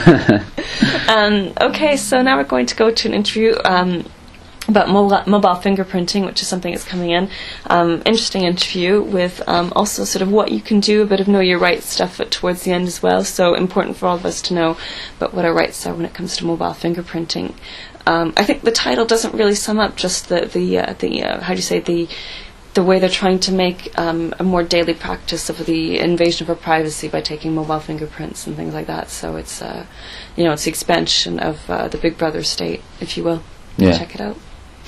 S2: Okay, so now we're going to go to an interview about mobile fingerprinting, which is something that's coming in. Interesting interview with also sort of what you can do, a bit of know your rights stuff towards the end as well. So important for all of us to know about what our rights are when it comes to mobile fingerprinting. I think the title doesn't really sum up just the how do you say, the way they're trying to make a more daily practice of the invasion of our privacy by taking mobile fingerprints and things like that. So it's it's the expansion of the Big Brother state, if you will.
S3: Yeah.
S2: Check it out.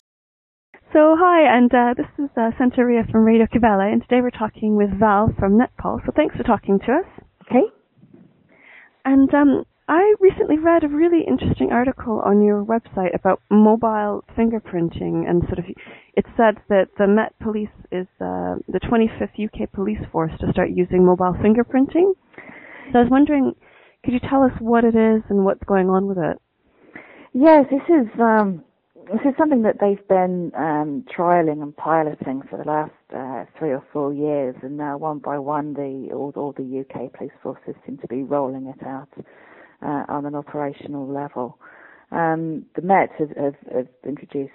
S5: So hi, and this is Santeria from Radio Kibele, and today we're talking with Val from Netpol. So thanks for talking to us.
S1: Okay.
S5: And I recently read a really interesting article on your website about mobile fingerprinting, and sort of it said that the Met Police is the 25th UK police force to start using mobile fingerprinting. So I was wondering, could you tell us what it is and what's going on with it?
S1: Yes, this is something that they've been trialing and piloting for the last 3 or 4 years, and now one by one all the UK police forces seem to be rolling it out on an operational level. The Met have introduced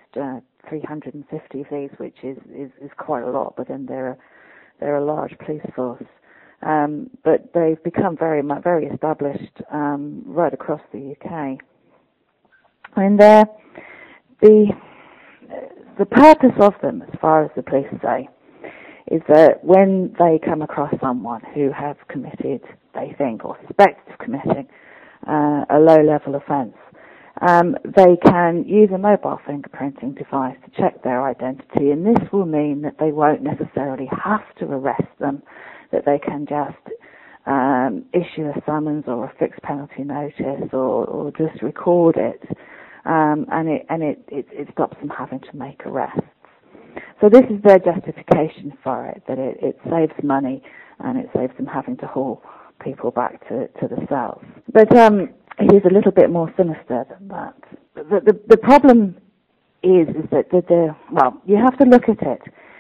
S1: 350 of these, which is quite a lot, but then they're a large police force. But they've become very established right across the UK. And the purpose of them, as far as the police say, is that when they come across someone who have committed, they think, or suspect of committing a low-level offence, they can use a mobile fingerprinting device to check their identity, and this will mean that they won't necessarily have to arrest them, that they can just issue a summons or a fixed penalty notice or just record it, and it stops them having to make arrests. So this is their justification for it, that it saves money and it saves them having to haul people back to the cells. But it is a little bit more sinister than that. The problem is that you have to look at it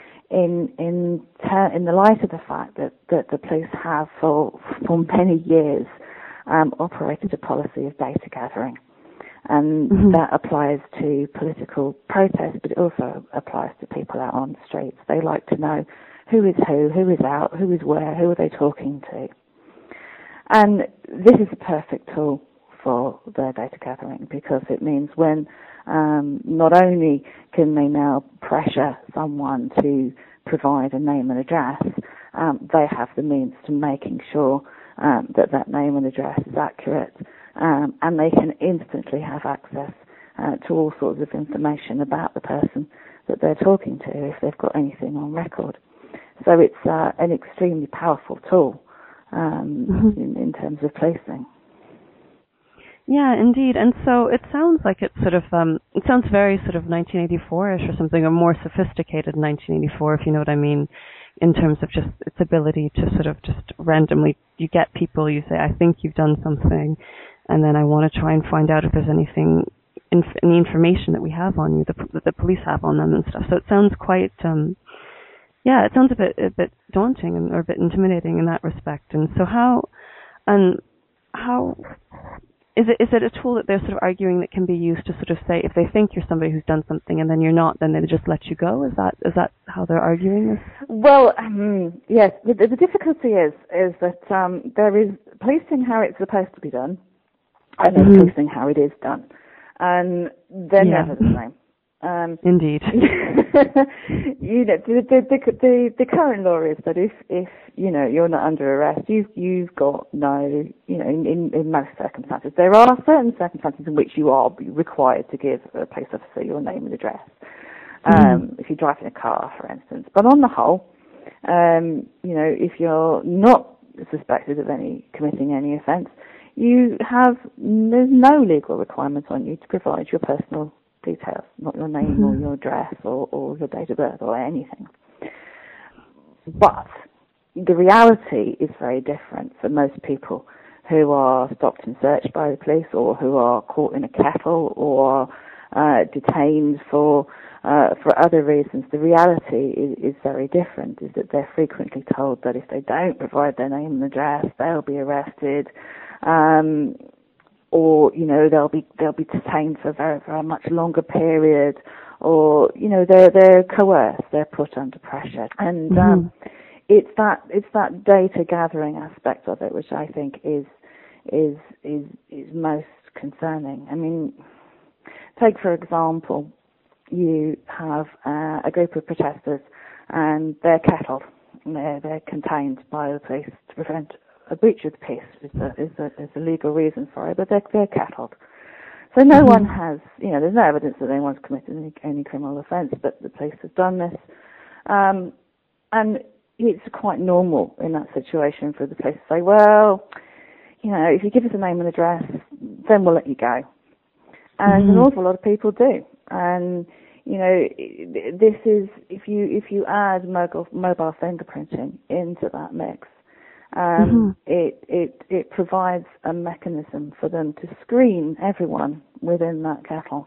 S1: in the light of the fact that the police have for many years operated a policy of data gathering. And that applies to political protest, but it also applies to people out on the streets. They like to know who is out, who is where, who are they talking to. And this is a perfect tool for their data gathering, because it means when not only can they now pressure someone to provide a name and address, they have the means to making sure that name and address is accurate. And they can instantly have access to all sorts of information about the person that they're talking to if they've got anything on record. So it's an extremely powerful tool in terms of policing.
S5: Yeah, indeed. And so it sounds like it's sort of, it sounds very sort of 1984-ish or something, or more sophisticated 1984, if you know what I mean, in terms of just its ability to sort of just randomly, you get people, you say, I think you've done something, and then I want to try and find out if there's anything, any information that we have on you, that the police have on them and stuff. So it sounds quite, it sounds a bit daunting or a bit intimidating in that respect. And so how is it a tool that they're sort of arguing that can be used to sort of say, if they think you're somebody who's done something and then you're not, then they just let you go? Is that how they're arguing this?
S1: Well, yes. The difficulty is that there is policing how it's supposed to be done, and there's policing how it is done, and they're never the same.
S5: Indeed.
S1: The current law is that if you're not under arrest, you've got no, in most circumstances. There are certain circumstances in which you are required to give a police officer your name and address. If you're driving a car, for instance. But on the whole, if you're not suspected of committing any offence, there's no legal requirement on you to provide your personal details, not your name or your address or your date of birth or anything. But the reality is very different for most people who are stopped and searched by the police, or who are caught in a kettle, or detained for other reasons. The reality is very different, is that they're frequently told that if they don't provide their name and address, they'll be arrested, or, they'll be detained for a very, very much longer period, or, they're coerced, they're put under pressure. And it's that data gathering aspect of it which I think is most concerning. I mean, take for example, you have a group of protesters and they're kettled. They're contained by the police to prevent a breach of the peace. Is a legal reason for it, but they're kettled. So no one has, there's no evidence that anyone's committed any criminal offence, but the police have done this. And it's quite normal in that situation for the police to say, well, if you give us a name and address, then we'll let you go. And an awful lot of people do. And, this is, if you add mobile fingerprinting into that mix, it provides a mechanism for them to screen everyone within that kettle,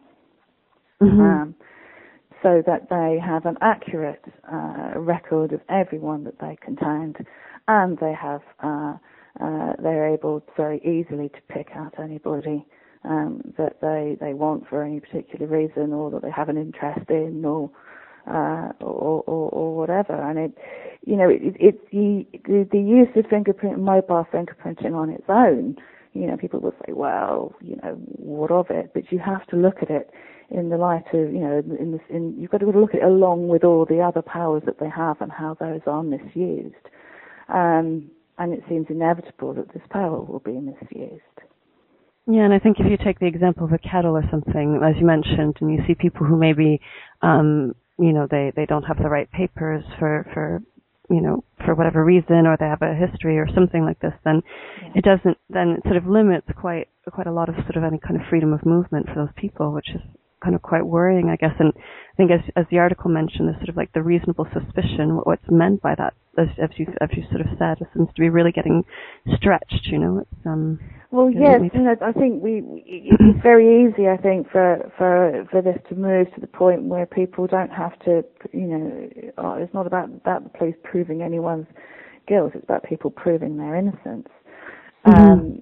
S1: so that they have an accurate record of everyone that they contained, and they have they're able very easily to pick out anybody that they want for any particular reason, or that they have an interest in, or whatever. And it's the use of mobile fingerprinting on its own. People will say, well, what of it? But you have to look at it in the light of, you've got to look at it along with all the other powers that they have and how those are misused. And it seems inevitable that this power will be misused.
S5: Yeah, and I think if you take the example of a kettle or something, as you mentioned, and you see people who maybe, they don't have the right papers for whatever reason, or they have a history or something like this, then it sort of limits quite a lot of sort of any kind of freedom of movement for those people, which is kind of quite worrying, I guess. And I think as the article mentioned, there's sort of like the reasonable suspicion, what's meant by that, as you sort of said, it seems to be really getting stretched, It's,
S1: well, yes, I think it's very easy, I think, for this to move to the point where people don't have to, it's not about the police proving anyone's guilt, it's about people proving their innocence. And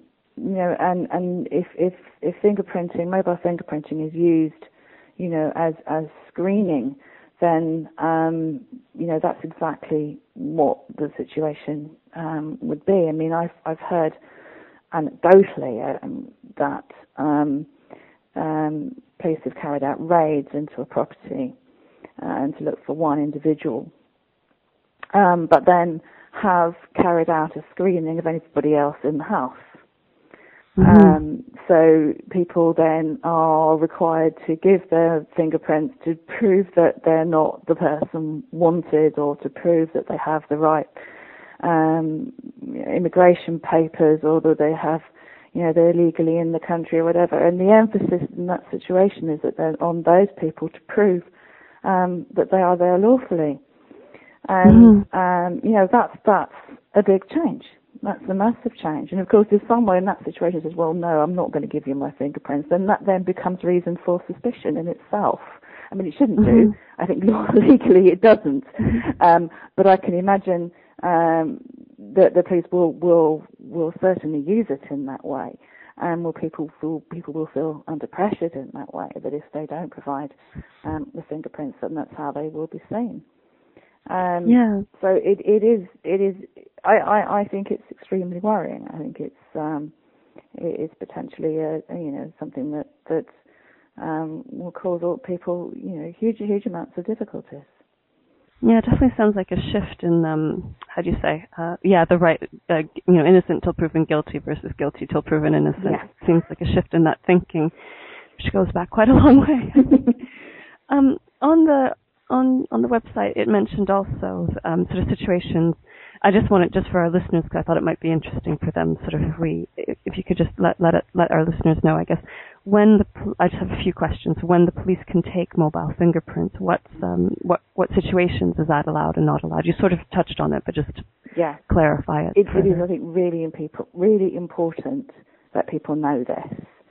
S1: if fingerprinting, mobile fingerprinting is used, as screening, then, that's exactly what the situation would be. I mean, I've heard anecdotally that police have carried out raids into a property and to look for one individual, but then have carried out a screening of anybody else in the house. So people then are required to give their fingerprints to prove that they're not the person wanted, or to prove that they have the right immigration papers, or that they have, they're legally in the country or whatever. And the emphasis in that situation is that they're on those people to prove that they are there lawfully. And that's a big change. That's a massive change. And of course, if someone in that situation says, well, no, I'm not going to give you my fingerprints, then that then becomes reason for suspicion in itself. I mean, it shouldn't do. I think legally it doesn't. But I can imagine that the police will certainly use it in that way. And people will feel under pressure in that way, that if they don't provide the fingerprints, then that's how they will be seen. So it is. I think it's extremely worrying. I think it's potentially something that will cause all people huge amounts of difficulties.
S5: Yeah, it definitely sounds like a shift in how do you say? The right, innocent till proven guilty versus guilty till proven innocent.
S1: Yeah.
S5: It seems like a shift in that thinking, which goes back quite a long way. On the website, it mentioned also sort of situations. I just wanted, just for our listeners, because I thought it might be interesting for them, sort of if you could just let our listeners know, I guess, I just have a few questions. When the police can take mobile fingerprints, what situations is that allowed and not allowed? You sort of touched on it, but just to clarify it.
S1: It is, I think, really important that people know this.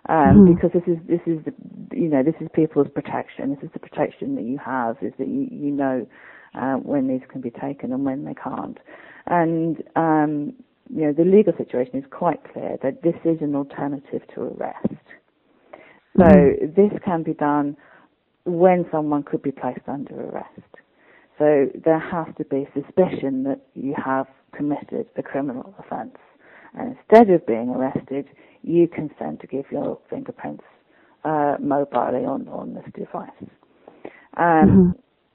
S1: because this is people's protection. This is the protection that you have, is that you know when these can be taken and when they can't. And the legal situation is quite clear that this is an alternative to arrest. So this can be done when someone could be placed under arrest. So there has to be suspicion that you have committed a criminal offence. And instead of being arrested, you consent to give your fingerprints mobilely on this device. And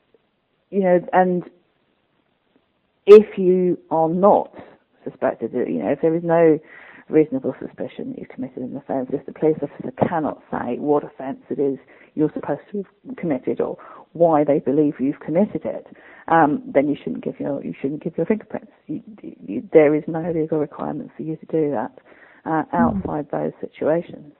S1: if you are not suspected, if there is no reasonable suspicion that you've committed an offence, if the police officer cannot say what offence it is you're supposed to have committed or why they believe you've committed it, then you shouldn't give your fingerprints. There is no legal requirement for you to do that outside those situations.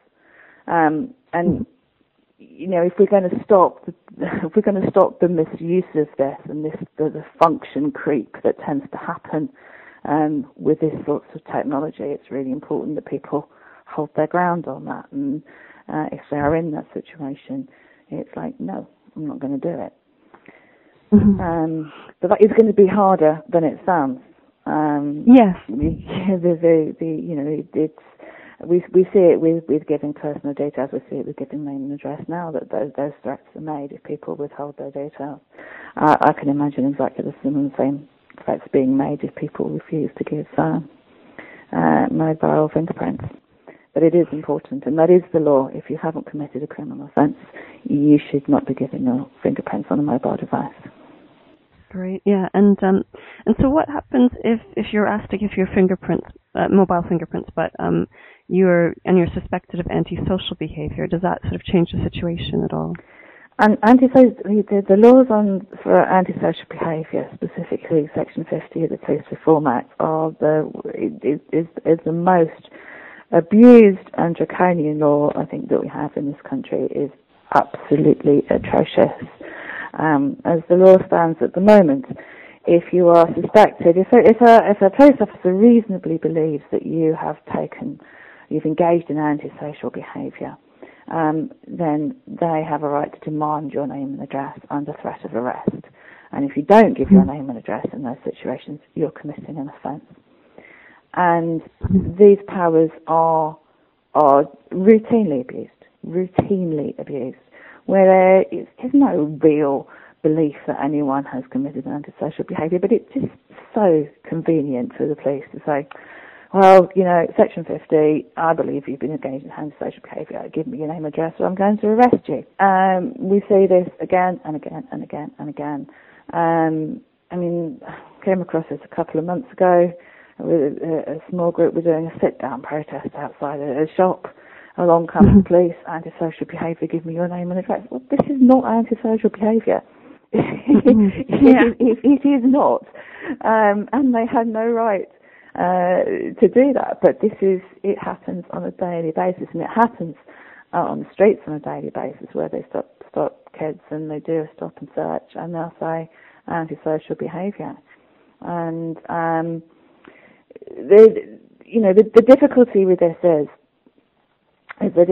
S1: If we're going to stop the misuse of this and the function creep that tends to happen with this sorts of technology, it's really important that people hold their ground on that. And if they are in that situation, it's like, no, I'm not going to do it. But that is going to be harder than it sounds.
S5: Yes.
S1: We see it with giving personal data, as we see it with giving name and address now, that those threats are made if people withhold their data. I can imagine exactly the same threats being made if people refuse to give mobile fingerprints. But it is important, and that is the law. If you haven't committed a criminal offence, you should not be giving your fingerprints on a mobile device.
S5: Great, yeah. And so what happens if you're asked to give your fingerprints, mobile fingerprints, but you're suspected of antisocial behaviour? Does that sort of change the situation at all?
S1: And the laws for antisocial behaviour, specifically Section 50 of the Police Reform Act, is the most abused and draconian law I think that we have in this country. Is absolutely atrocious. As the law stands at the moment, if you are suspected, if a police officer reasonably believes that you've engaged in antisocial behaviour, then they have a right to demand your name and address under threat of arrest. And if you don't give your name and address in those situations, you're committing an offence. And these powers are routinely abused, where there is no real belief that anyone has committed antisocial behaviour, but it's just so convenient for the police to say, well, Section 50, I believe you've been engaged in antisocial behaviour. Give me your name and address or I'm going to arrest you. We see this again and again and again and again. Came across this a couple of months ago. A small group were doing a sit-down protest outside a shop. Along comes the police, antisocial behaviour, give me your name and address. Well, this is not antisocial behaviour. It is not. And they had no right to do that. But it happens on a daily basis, and it happens on the streets on a daily basis, where they stop kids and they do a stop and search, and they'll say antisocial behaviour. And the difficulty with this is that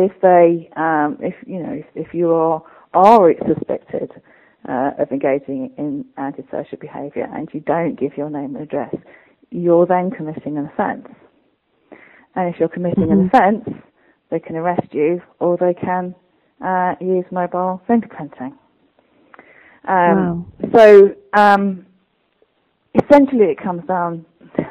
S1: if you are suspected of engaging in antisocial behaviour and you don't give your name and address, you're then committing an offence. And if you're committing an offence, they can arrest you or they can use mobile fingerprinting.
S5: Wow.
S1: So essentially it comes down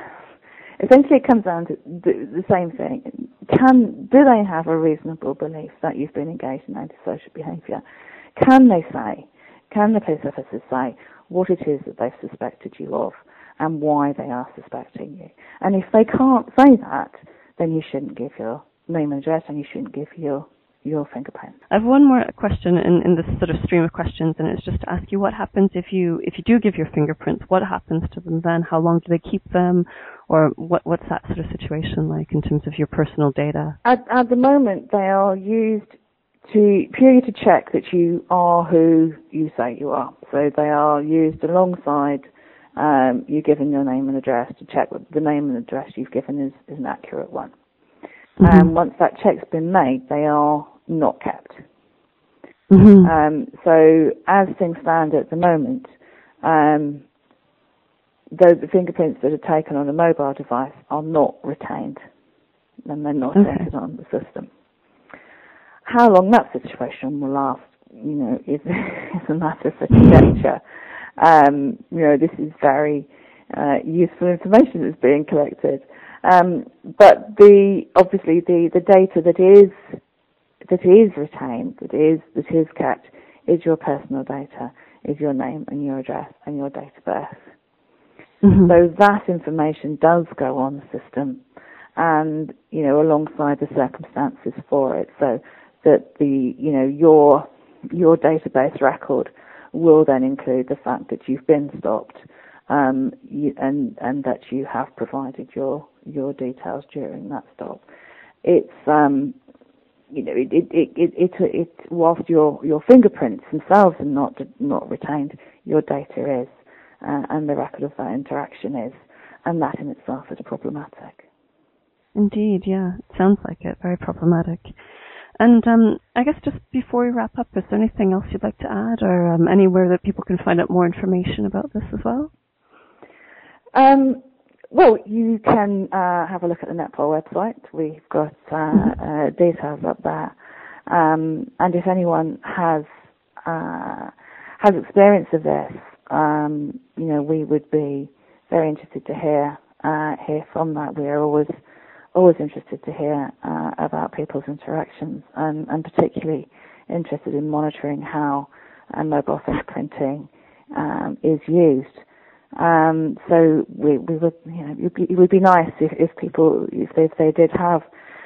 S1: to the same thing. Do they have a reasonable belief that you've been engaged in antisocial behaviour? Can the police officers say what it is that they've suspected you of and why they are suspecting you? And if they can't say that, then you shouldn't give your name and address and you shouldn't give your fingerprint.
S5: I have one more question in this sort of stream of questions, and it's just to ask you, what happens if you do give your fingerprints? What happens to them then? How long do they keep them? Or what's that sort of situation like in terms of your personal data?
S1: At the moment, they are used purely to check that you are who you say you are. So they are used alongside you giving your name and address to check that the name and address you've given is an accurate one. And once that check's been made, they are not kept. So as things stand at the moment, the fingerprints that are taken on a mobile device are not retained, and they're not entered on the system. How long that situation will last, is a matter for conjecture. This is very useful information that's being collected. But obviously the data that is retained, that is kept, is your personal data, is your name and your address and your date of birth. So that information does go on the system, and alongside the circumstances for it, so that your database record will then include the fact that you've been stopped, and that you have provided your details during that stop. It's whilst your fingerprints themselves are not retained, your data is, and the record of that interaction is, and that in itself is problematic.
S5: Indeed, yeah, it sounds like it, very problematic. And I guess just before we wrap up, is there anything else you'd like to add, or anywhere that people can find out more information about this as well?
S1: Well, you can have a look at the Netpol website. We've got details up there. And if anyone has experience of this, we would be very interested to hear from that. We are always interested to hear about people's interactions, and particularly interested in monitoring how mobile fingerprinting is used. So we would, it would be nice if people, if they did have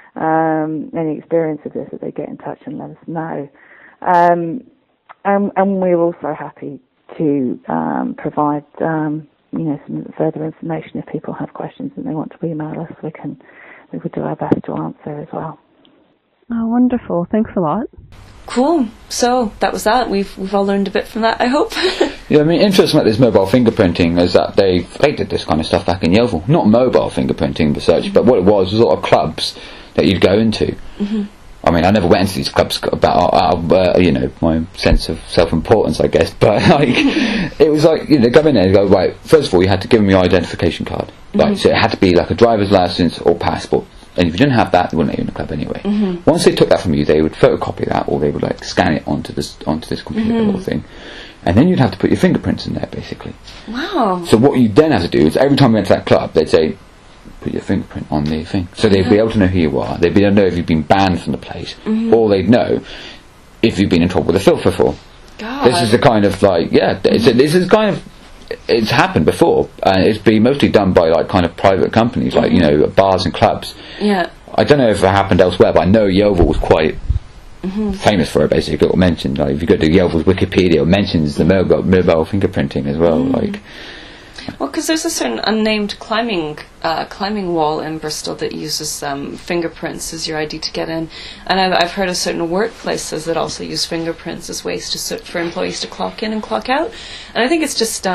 S1: any experience of this, that they get in touch and let us know. And we're also happy to provide some further information if people have questions and they want to email us. We would do our best to answer as well.
S5: Oh, wonderful! Thanks a lot.
S2: Cool. So that was that. We've all learned a bit from that, I hope.
S3: Yeah, I mean, interesting about this mobile fingerprinting is that they did this kind of stuff back in Yeovil. Not mobile fingerprinting as such, but what it was sort of clubs that you'd go into. I mean, I never went into these clubs out of my sense of self-importance, I guess. But it was like, come in there and go, right, first of all, you had to give them your identification card. Like, so it had to be like a driver's license or passport. And if you didn't have that, they wouldn't let you in the club anyway. Once they took that from you, they would photocopy that, or they would scan it onto this computer little thing, and then you'd have to put your fingerprints in there, basically.
S2: Wow.
S3: So what you then have to do is every time you went to that club, they'd say, put your fingerprint on the thing. So they'd be able to know who you are. They'd be able to know if you've been banned from the place, or they'd know if you've been in trouble with the filth before.
S2: God.
S3: This is the kind of this is kind of. It's happened before, and it's been mostly done by kind of private companies, bars and clubs.
S2: Yeah.
S3: I don't know if it happened elsewhere, but I know Yeovil was quite famous for it. Basically, it mentioned if you go to Yeovil's Wikipedia, it mentions the mobile fingerprinting as well.
S2: Well, because there's a certain unnamed climbing wall in Bristol that uses fingerprints as your ID to get in, and I've heard of certain workplaces that also use fingerprints as ways for employees to clock in and clock out. And I think it's just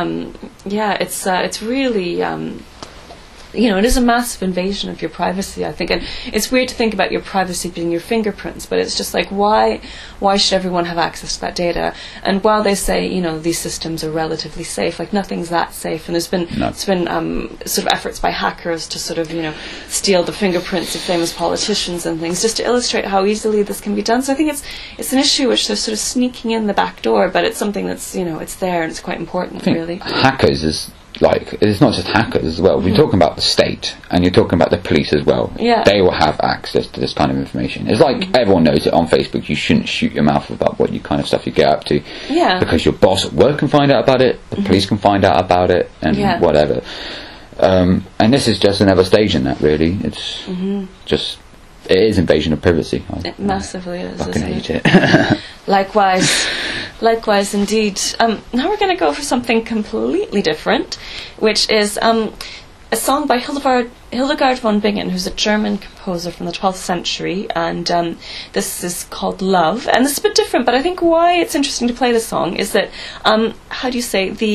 S2: it's really. It is a massive invasion of your privacy, I think, and it's weird to think about your privacy being your fingerprints, but it's just why should everyone have access to that data? And while they say, these systems are relatively safe, nothing's that safe, and there's been sort of efforts by hackers to sort of, steal the fingerprints of famous politicians and things, just to illustrate how easily this can be done. So I think it's an issue which they're sort of sneaking in the back door, but it's something that's, it's there and it's quite important, really.
S3: Hackers is... it's not just hackers as well. We're talking about the state, and you're talking about the police as well.
S2: Yeah.
S3: They will have access to this kind of information. It's everyone knows it on Facebook. You shouldn't shoot your mouth about what kind of stuff you get up to. Yeah. Because your boss at work can find out about it, the police can find out about it, and whatever. And this is just another stage in that, really. It's just... It is invasion of privacy.
S2: It massively is.
S3: I fucking hate it.
S2: Likewise, indeed. Now we're going to go for something completely different, which is a song by Hildegard von Bingen, who's a German composer from the 12th century, and this is called Love. And this is a bit different, but I think why it's interesting to play this song is that,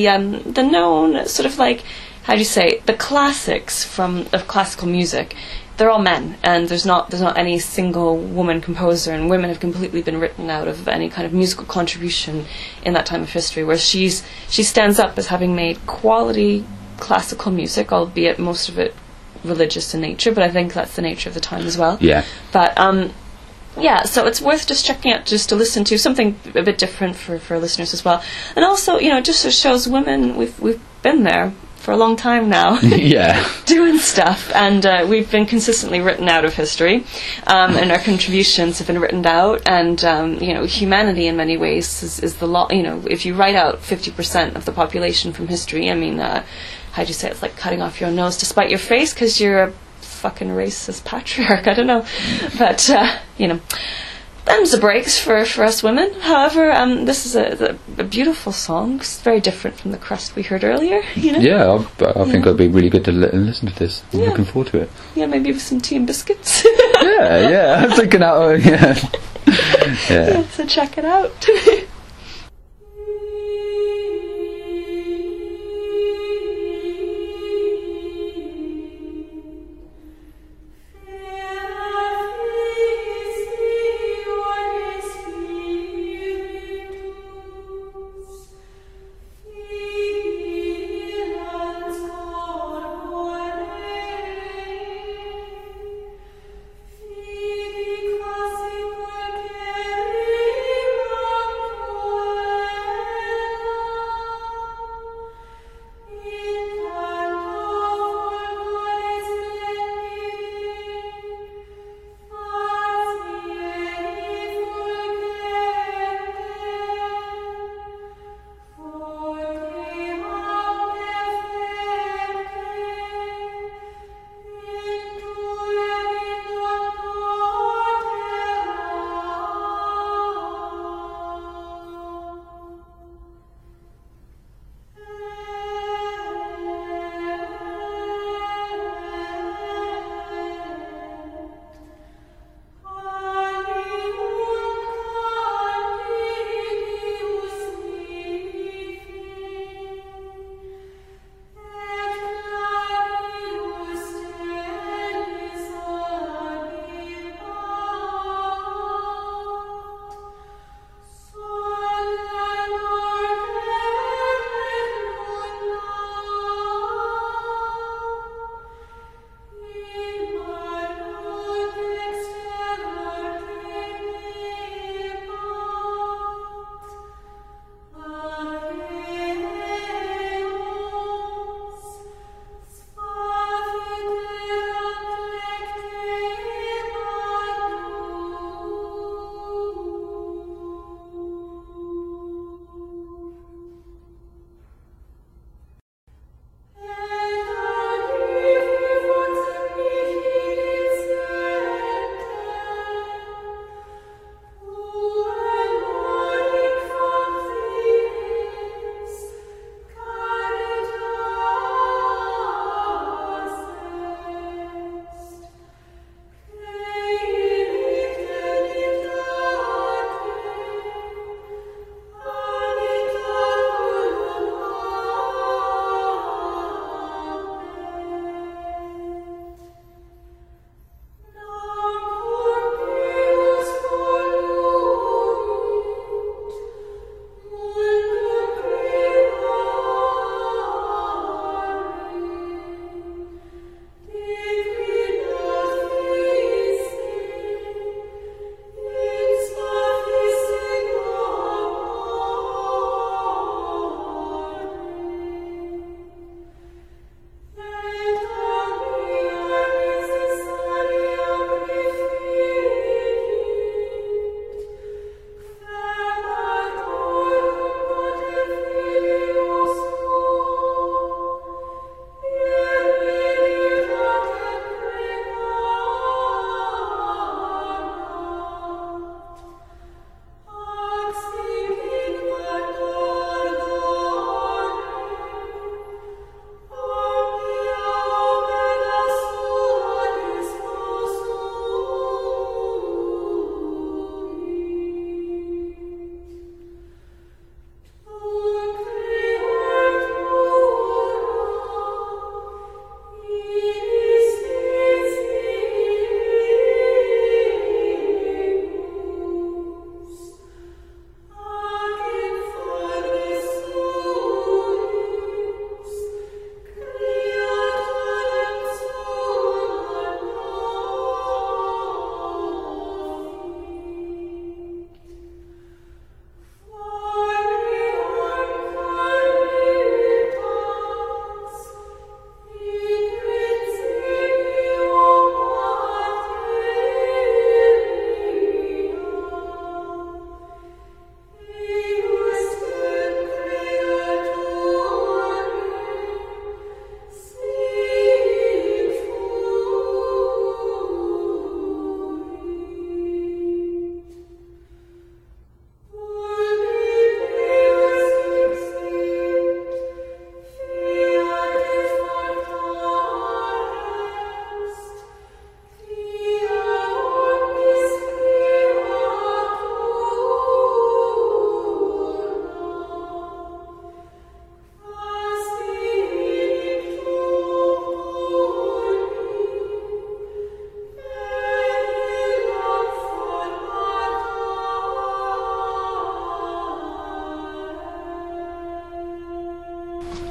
S2: the known sort of the classics of classical music they're all men, and there's not any single woman composer, and women have completely been written out of any kind of musical contribution in that time of history. Where she stands up as having made quality classical music, albeit most of it religious in nature, but I think that's the nature of the time as well.
S3: Yeah.
S2: But yeah, so it's worth just checking out, just to listen to something a bit different for listeners as well. And also, it just shows women, we've been there for a long time now.
S3: Yeah.
S2: Doing stuff, and we've been consistently written out of history, and our contributions have been written out, and humanity in many ways is the law. If you write out 50% of the population from history, I mean, how'd you say, it's like cutting off your nose to spite your face because you're a fucking racist patriarch. I don't know, but them's the breaks for us women. However, this is a beautiful song. It's very different from the crust we heard earlier.
S3: Yeah, I think it'd be really good to listen to this. I'm looking forward to it.
S2: Yeah, maybe with some tea and biscuits.
S3: yeah. I'm thinking out. Yeah.
S2: So check it out.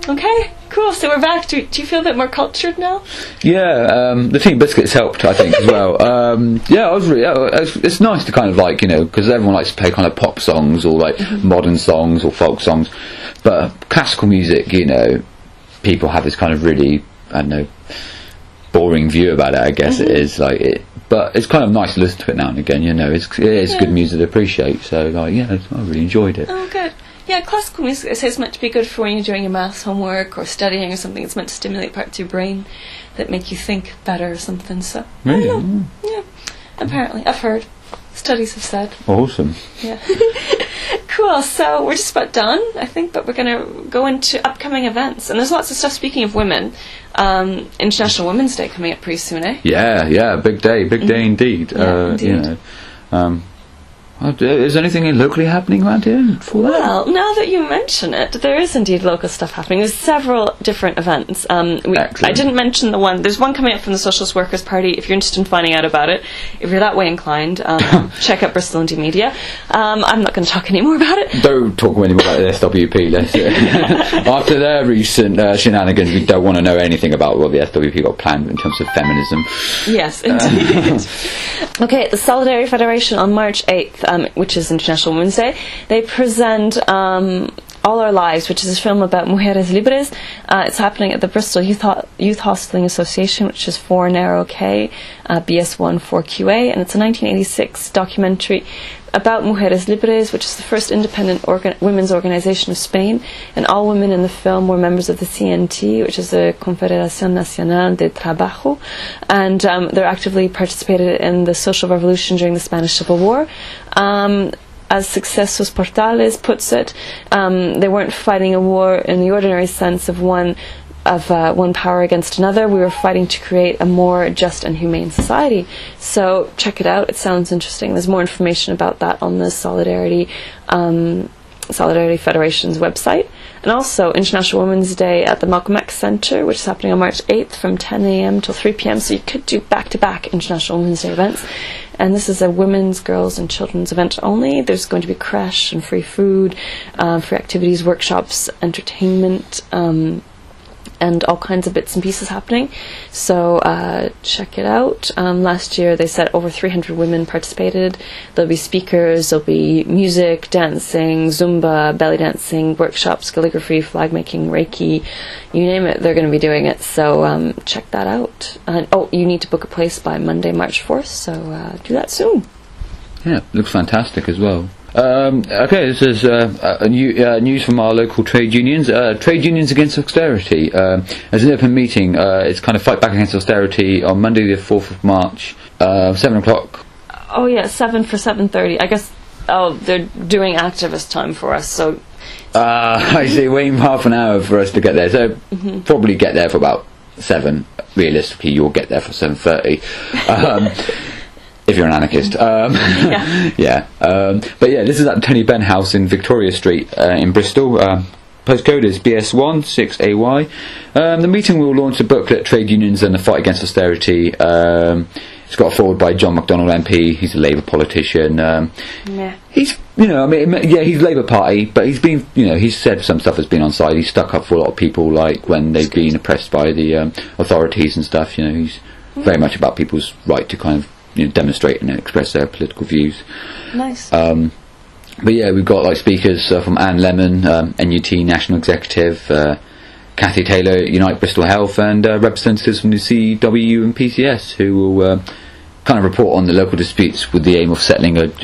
S2: Okay, cool. So we're back. Do you feel a bit more cultured now?
S3: Yeah, the Team Biscuits helped, I think, as well. Yeah, I was really. It's nice to kind of like, because everyone likes to play kind of pop songs or like modern songs or folk songs, but classical music, people have this kind of really, I don't know, boring view about it. I guess it is like it, but it's kind of nice to listen to it now and again. It is good music to appreciate. So like, I really enjoyed it.
S2: Oh, good. Yeah, classical music is meant to be good for when you're doing your maths homework or studying or something. It's meant to stimulate parts of your brain that make you think better or something. So,
S3: Really?
S2: Yeah, apparently. I've heard. Studies have said.
S3: Awesome.
S2: Yeah. Cool. So we're just about done, I think, but we're going to go into upcoming events. And there's lots of stuff, speaking of women. International Women's Day coming up pretty soon, eh?
S3: Yeah, big day indeed.
S2: Yeah, indeed.
S3: Is anything locally happening around here for that?
S2: Well, now that you mention it, there is indeed local stuff happening. There's several different events. I didn't mention the one. There's one coming up from the Socialist Workers' Party. If you're interested in finding out about it, if you're that way inclined, check out Bristol Indie Media. I'm not going to talk any more about it.
S3: Don't talk anymore about the SWP. After their recent shenanigans, we don't want to know anything about what the SWP got planned in terms of feminism.
S2: Yes, indeed. Okay, the Solidarity Federation on March 8th, which is International Women's Day, they present All Our Lives, which is a film about Mujeres Libres. It's happening at the Bristol Youth Hosteling Association, which is 4 Narrow K, BS1 4QA, and it's a 1986 documentary about Mujeres Libres, which is the first independent women's organisation of Spain, and all women in the film were members of the CNT, which is the Confederación Nacional de Trabajo, and they're actively participated in the social revolution during the Spanish Civil War. As Sucesos Portales puts it, they weren't fighting a war in the ordinary sense of one power against another. We were fighting to create a more just and humane society. So check it out. It sounds interesting. There's more information about that on the Solidarity Federation's website. And also International Women's Day at the Malcolm X Centre, which is happening on March 8th from 10 a.m. till 3 p.m. So you could do back-to-back International Women's Day events. And this is a women's, girls and children's event only. There's going to be creche and free food, free activities, workshops, entertainment, and all kinds of bits and pieces happening. So check it out. Last year they said over 300 women participated. There'll be speakers, there'll be music, dancing, Zumba, belly dancing, workshops, calligraphy, flag making, Reiki, you name it, they're going to be doing it. So check that out. And you need to book a place by Monday, March 4th, so do that soon.
S3: Yeah, looks fantastic as well. Okay, this is news from our local trade unions. Trade unions against austerity. As an open meeting, it's kind of fight back against austerity on Monday the 4th of March, 7 o'clock.
S2: Oh yeah, 7 for 7:30. I guess, they're doing activist time for us, so...
S3: I see, waiting half an hour for us to get there, so probably get there for about 7. Realistically, you'll get there for 7:30. If you're an anarchist. But yeah, this is at Tony Benn House in Victoria Street in Bristol. Postcode is BS1 6AY. The meeting will launch a booklet, Trade Unions and the Fight Against Austerity. It's got forward by John McDonnell MP. He's a Labour politician. He's, he's Labour Party, but he's been, he's said some stuff has been on side. He's stuck up for a lot of people, like when they've been oppressed by the authorities and stuff. He's very much about people's right to kind of demonstrate and express their political views.
S2: Nice.
S3: But yeah, we've got like speakers from Anne Lemon, NUT National Executive, Cathy Taylor, Unite Bristol Health, and representatives from the CW and PCS who will kind of report on the local disputes with the aim of setting up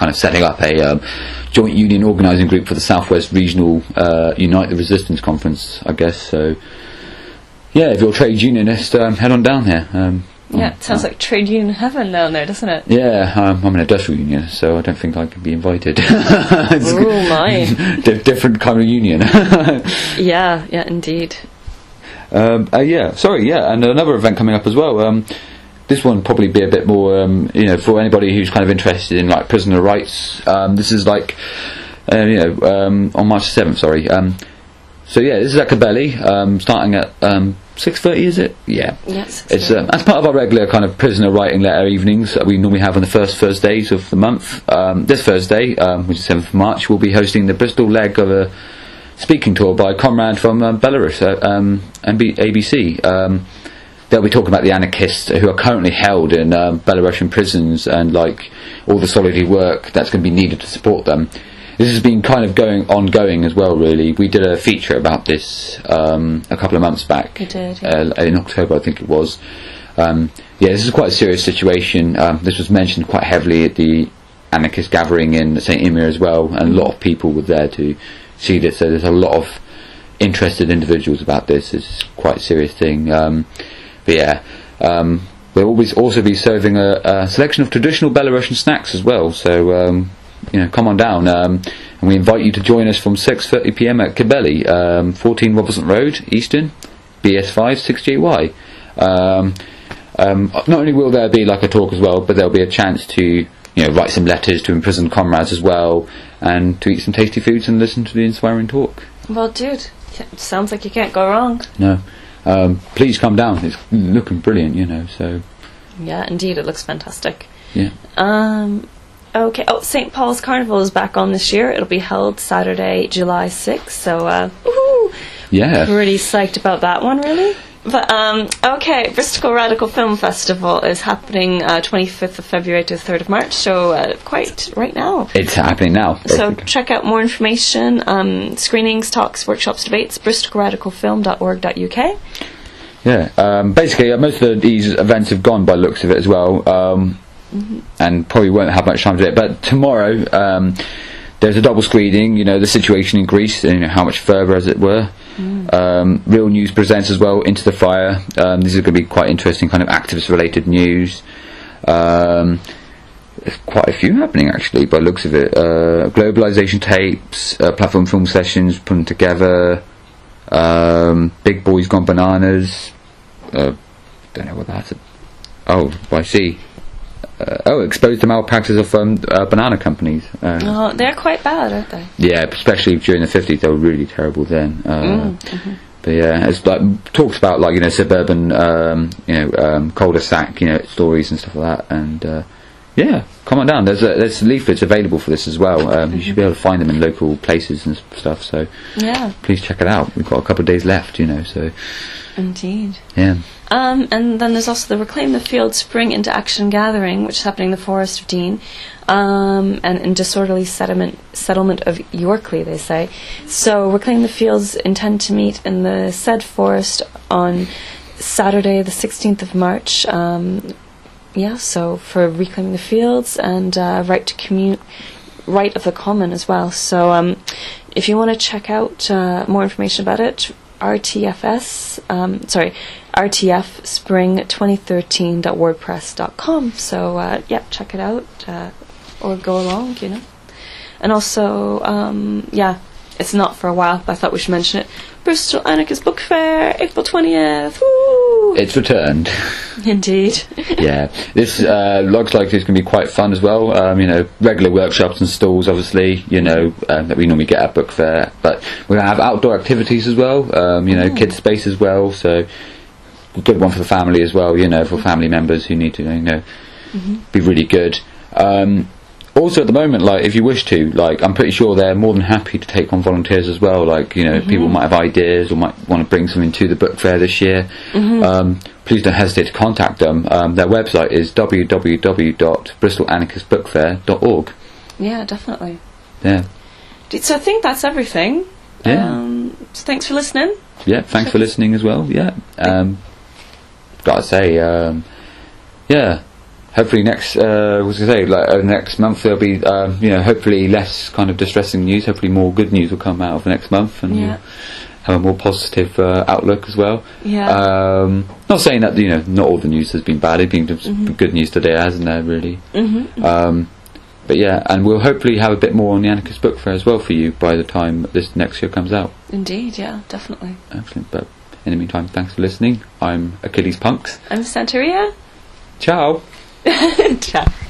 S3: a joint union organising group for the Southwest Regional Unite the Resistance Conference, I guess. So yeah, if you're a trade unionist, head on down here.
S2: Yeah, it sounds like trade union heaven down there, doesn't it?
S3: Yeah, I'm an industrial union, so I don't think I can be invited.
S2: Oh my!
S3: Different kind of union.
S2: Yeah, indeed.
S3: And another event coming up as well. This one probably be a bit more, for anybody who's kind of interested in like prisoner rights. This is like, on March 7th. Sorry. So yeah, this is at Cabelli, starting at 6:30, is it? Yeah.
S2: Yes.
S3: It's as part of our regular kind of prisoner writing letter evenings that we normally have on the first Thursdays of the month. This Thursday, which is 7th of March, we'll be hosting the Bristol leg of a speaking tour by Conrad from Belarus and ABC. They'll be talking about the anarchists who are currently held in Belarusian prisons and like all the solidarity work that's going to be needed to support them. This has been kind of ongoing as well, really. We did a feature about this a couple of months back.
S2: We did,
S3: in October, I think it was. This is quite a serious situation. This was mentioned quite heavily at the anarchist gathering in St. Emir as well, and a lot of people were there to see this, so there's a lot of interested individuals about this. It's quite a serious thing. We'll always also be serving a selection of traditional Belarusian snacks as well, so come on down, and we invite you to join us from 6:30 p.m. at Kibeli, 14 Robertson Road, Easton, BS5 6JY. Not only will there be like a talk as well, but there'll be a chance to write some letters to imprisoned comrades as well, and to eat some tasty foods and listen to the inspiring talk.
S2: Well, dude, sounds like you can't go wrong.
S3: No. Please come down. It's looking brilliant, so...
S2: Yeah, indeed, it looks fantastic.
S3: Yeah.
S2: Okay. Oh, St. Paul's Carnival is back on this year. It'll be held Saturday, July 6th, so, woohoo!
S3: Yeah.
S2: Pretty psyched about that one, really. But, okay, Bristol Radical Film Festival is happening 25th of February to 3rd of March, so quite right now.
S3: It's happening now. Basically.
S2: So check out more information, screenings, talks, workshops, debates, bristolradicalfilm.org.uk.
S3: Yeah, basically most of these events have gone by the looks of it as well, and probably won't have much time to do it, but tomorrow there's a double screening, the situation in Greece, and how much further, as it were. Real News presents as well Into the Fire. This is going to be quite interesting, kind of activist related news. There's quite a few happening actually by the looks of it. Globalization tapes, platform film sessions put together, Big Boys Gone Bananas, don't know what that's. I see. Exposed to malpractice of banana companies.
S2: They're quite bad, aren't they?
S3: Yeah, especially during the 50s, they were really terrible then. But yeah, it's like talks about suburban, cul-de-sac, stories and stuff like that. And come on down. There's leaflets available for this as well. You should be able to find them in local places and stuff. So
S2: yeah,
S3: please check it out. We've got a couple of days left, So
S2: indeed.
S3: Yeah.
S2: And then there's also the Reclaim the Field Spring into Action Gathering, which is happening in the Forest of Dean, and in disorderly settlement of Yorkley, they say. So Reclaim the Fields intend to meet in the said forest on Saturday, the 16th of March. So for reclaiming the fields and right of the common as well. So if you want to check out more information about it, rtfspring2013.wordpress.com. So check it out or go along, And also, it's not for a while, but I thought we should mention it. Bristol Anarchist Book Fair, April 20th. Woo!
S3: It's returned.
S2: Indeed.
S3: Yeah, this looks like it's going to be quite fun as well. Regular workshops and stalls, obviously, that we normally get at Book Fair. But we're going to have outdoor activities as well, kids space as well. So a good one for the family as well, for family members who need to, be really good. Also, at the moment, if you wish to, I'm pretty sure they're more than happy to take on volunteers as well. People might have ideas or might want to bring something to the book fair this year. Please don't hesitate to contact them. Their website is www.bristolanarchistbookfair.org.
S2: Yeah, definitely.
S3: Yeah.
S2: So I think that's everything.
S3: Yeah.
S2: So thanks for listening.
S3: Yeah, thanks for listening as well. Yeah. Gotta say, hopefully next month there'll be hopefully less kind of distressing news. Hopefully more good news will come out of next month, and we'll have a more positive outlook as well. Not saying that not all the news has been bad. It's been just good news today, hasn't there, really? But yeah, and we'll hopefully have a bit more on the Anarchist Book Fair as well for you by the time this next year comes out.
S2: Indeed, yeah, definitely.
S3: Excellent. But in the meantime, thanks for listening. I'm Achilles Punks.
S2: I'm Santeria.
S3: Ciao.
S2: Ciao.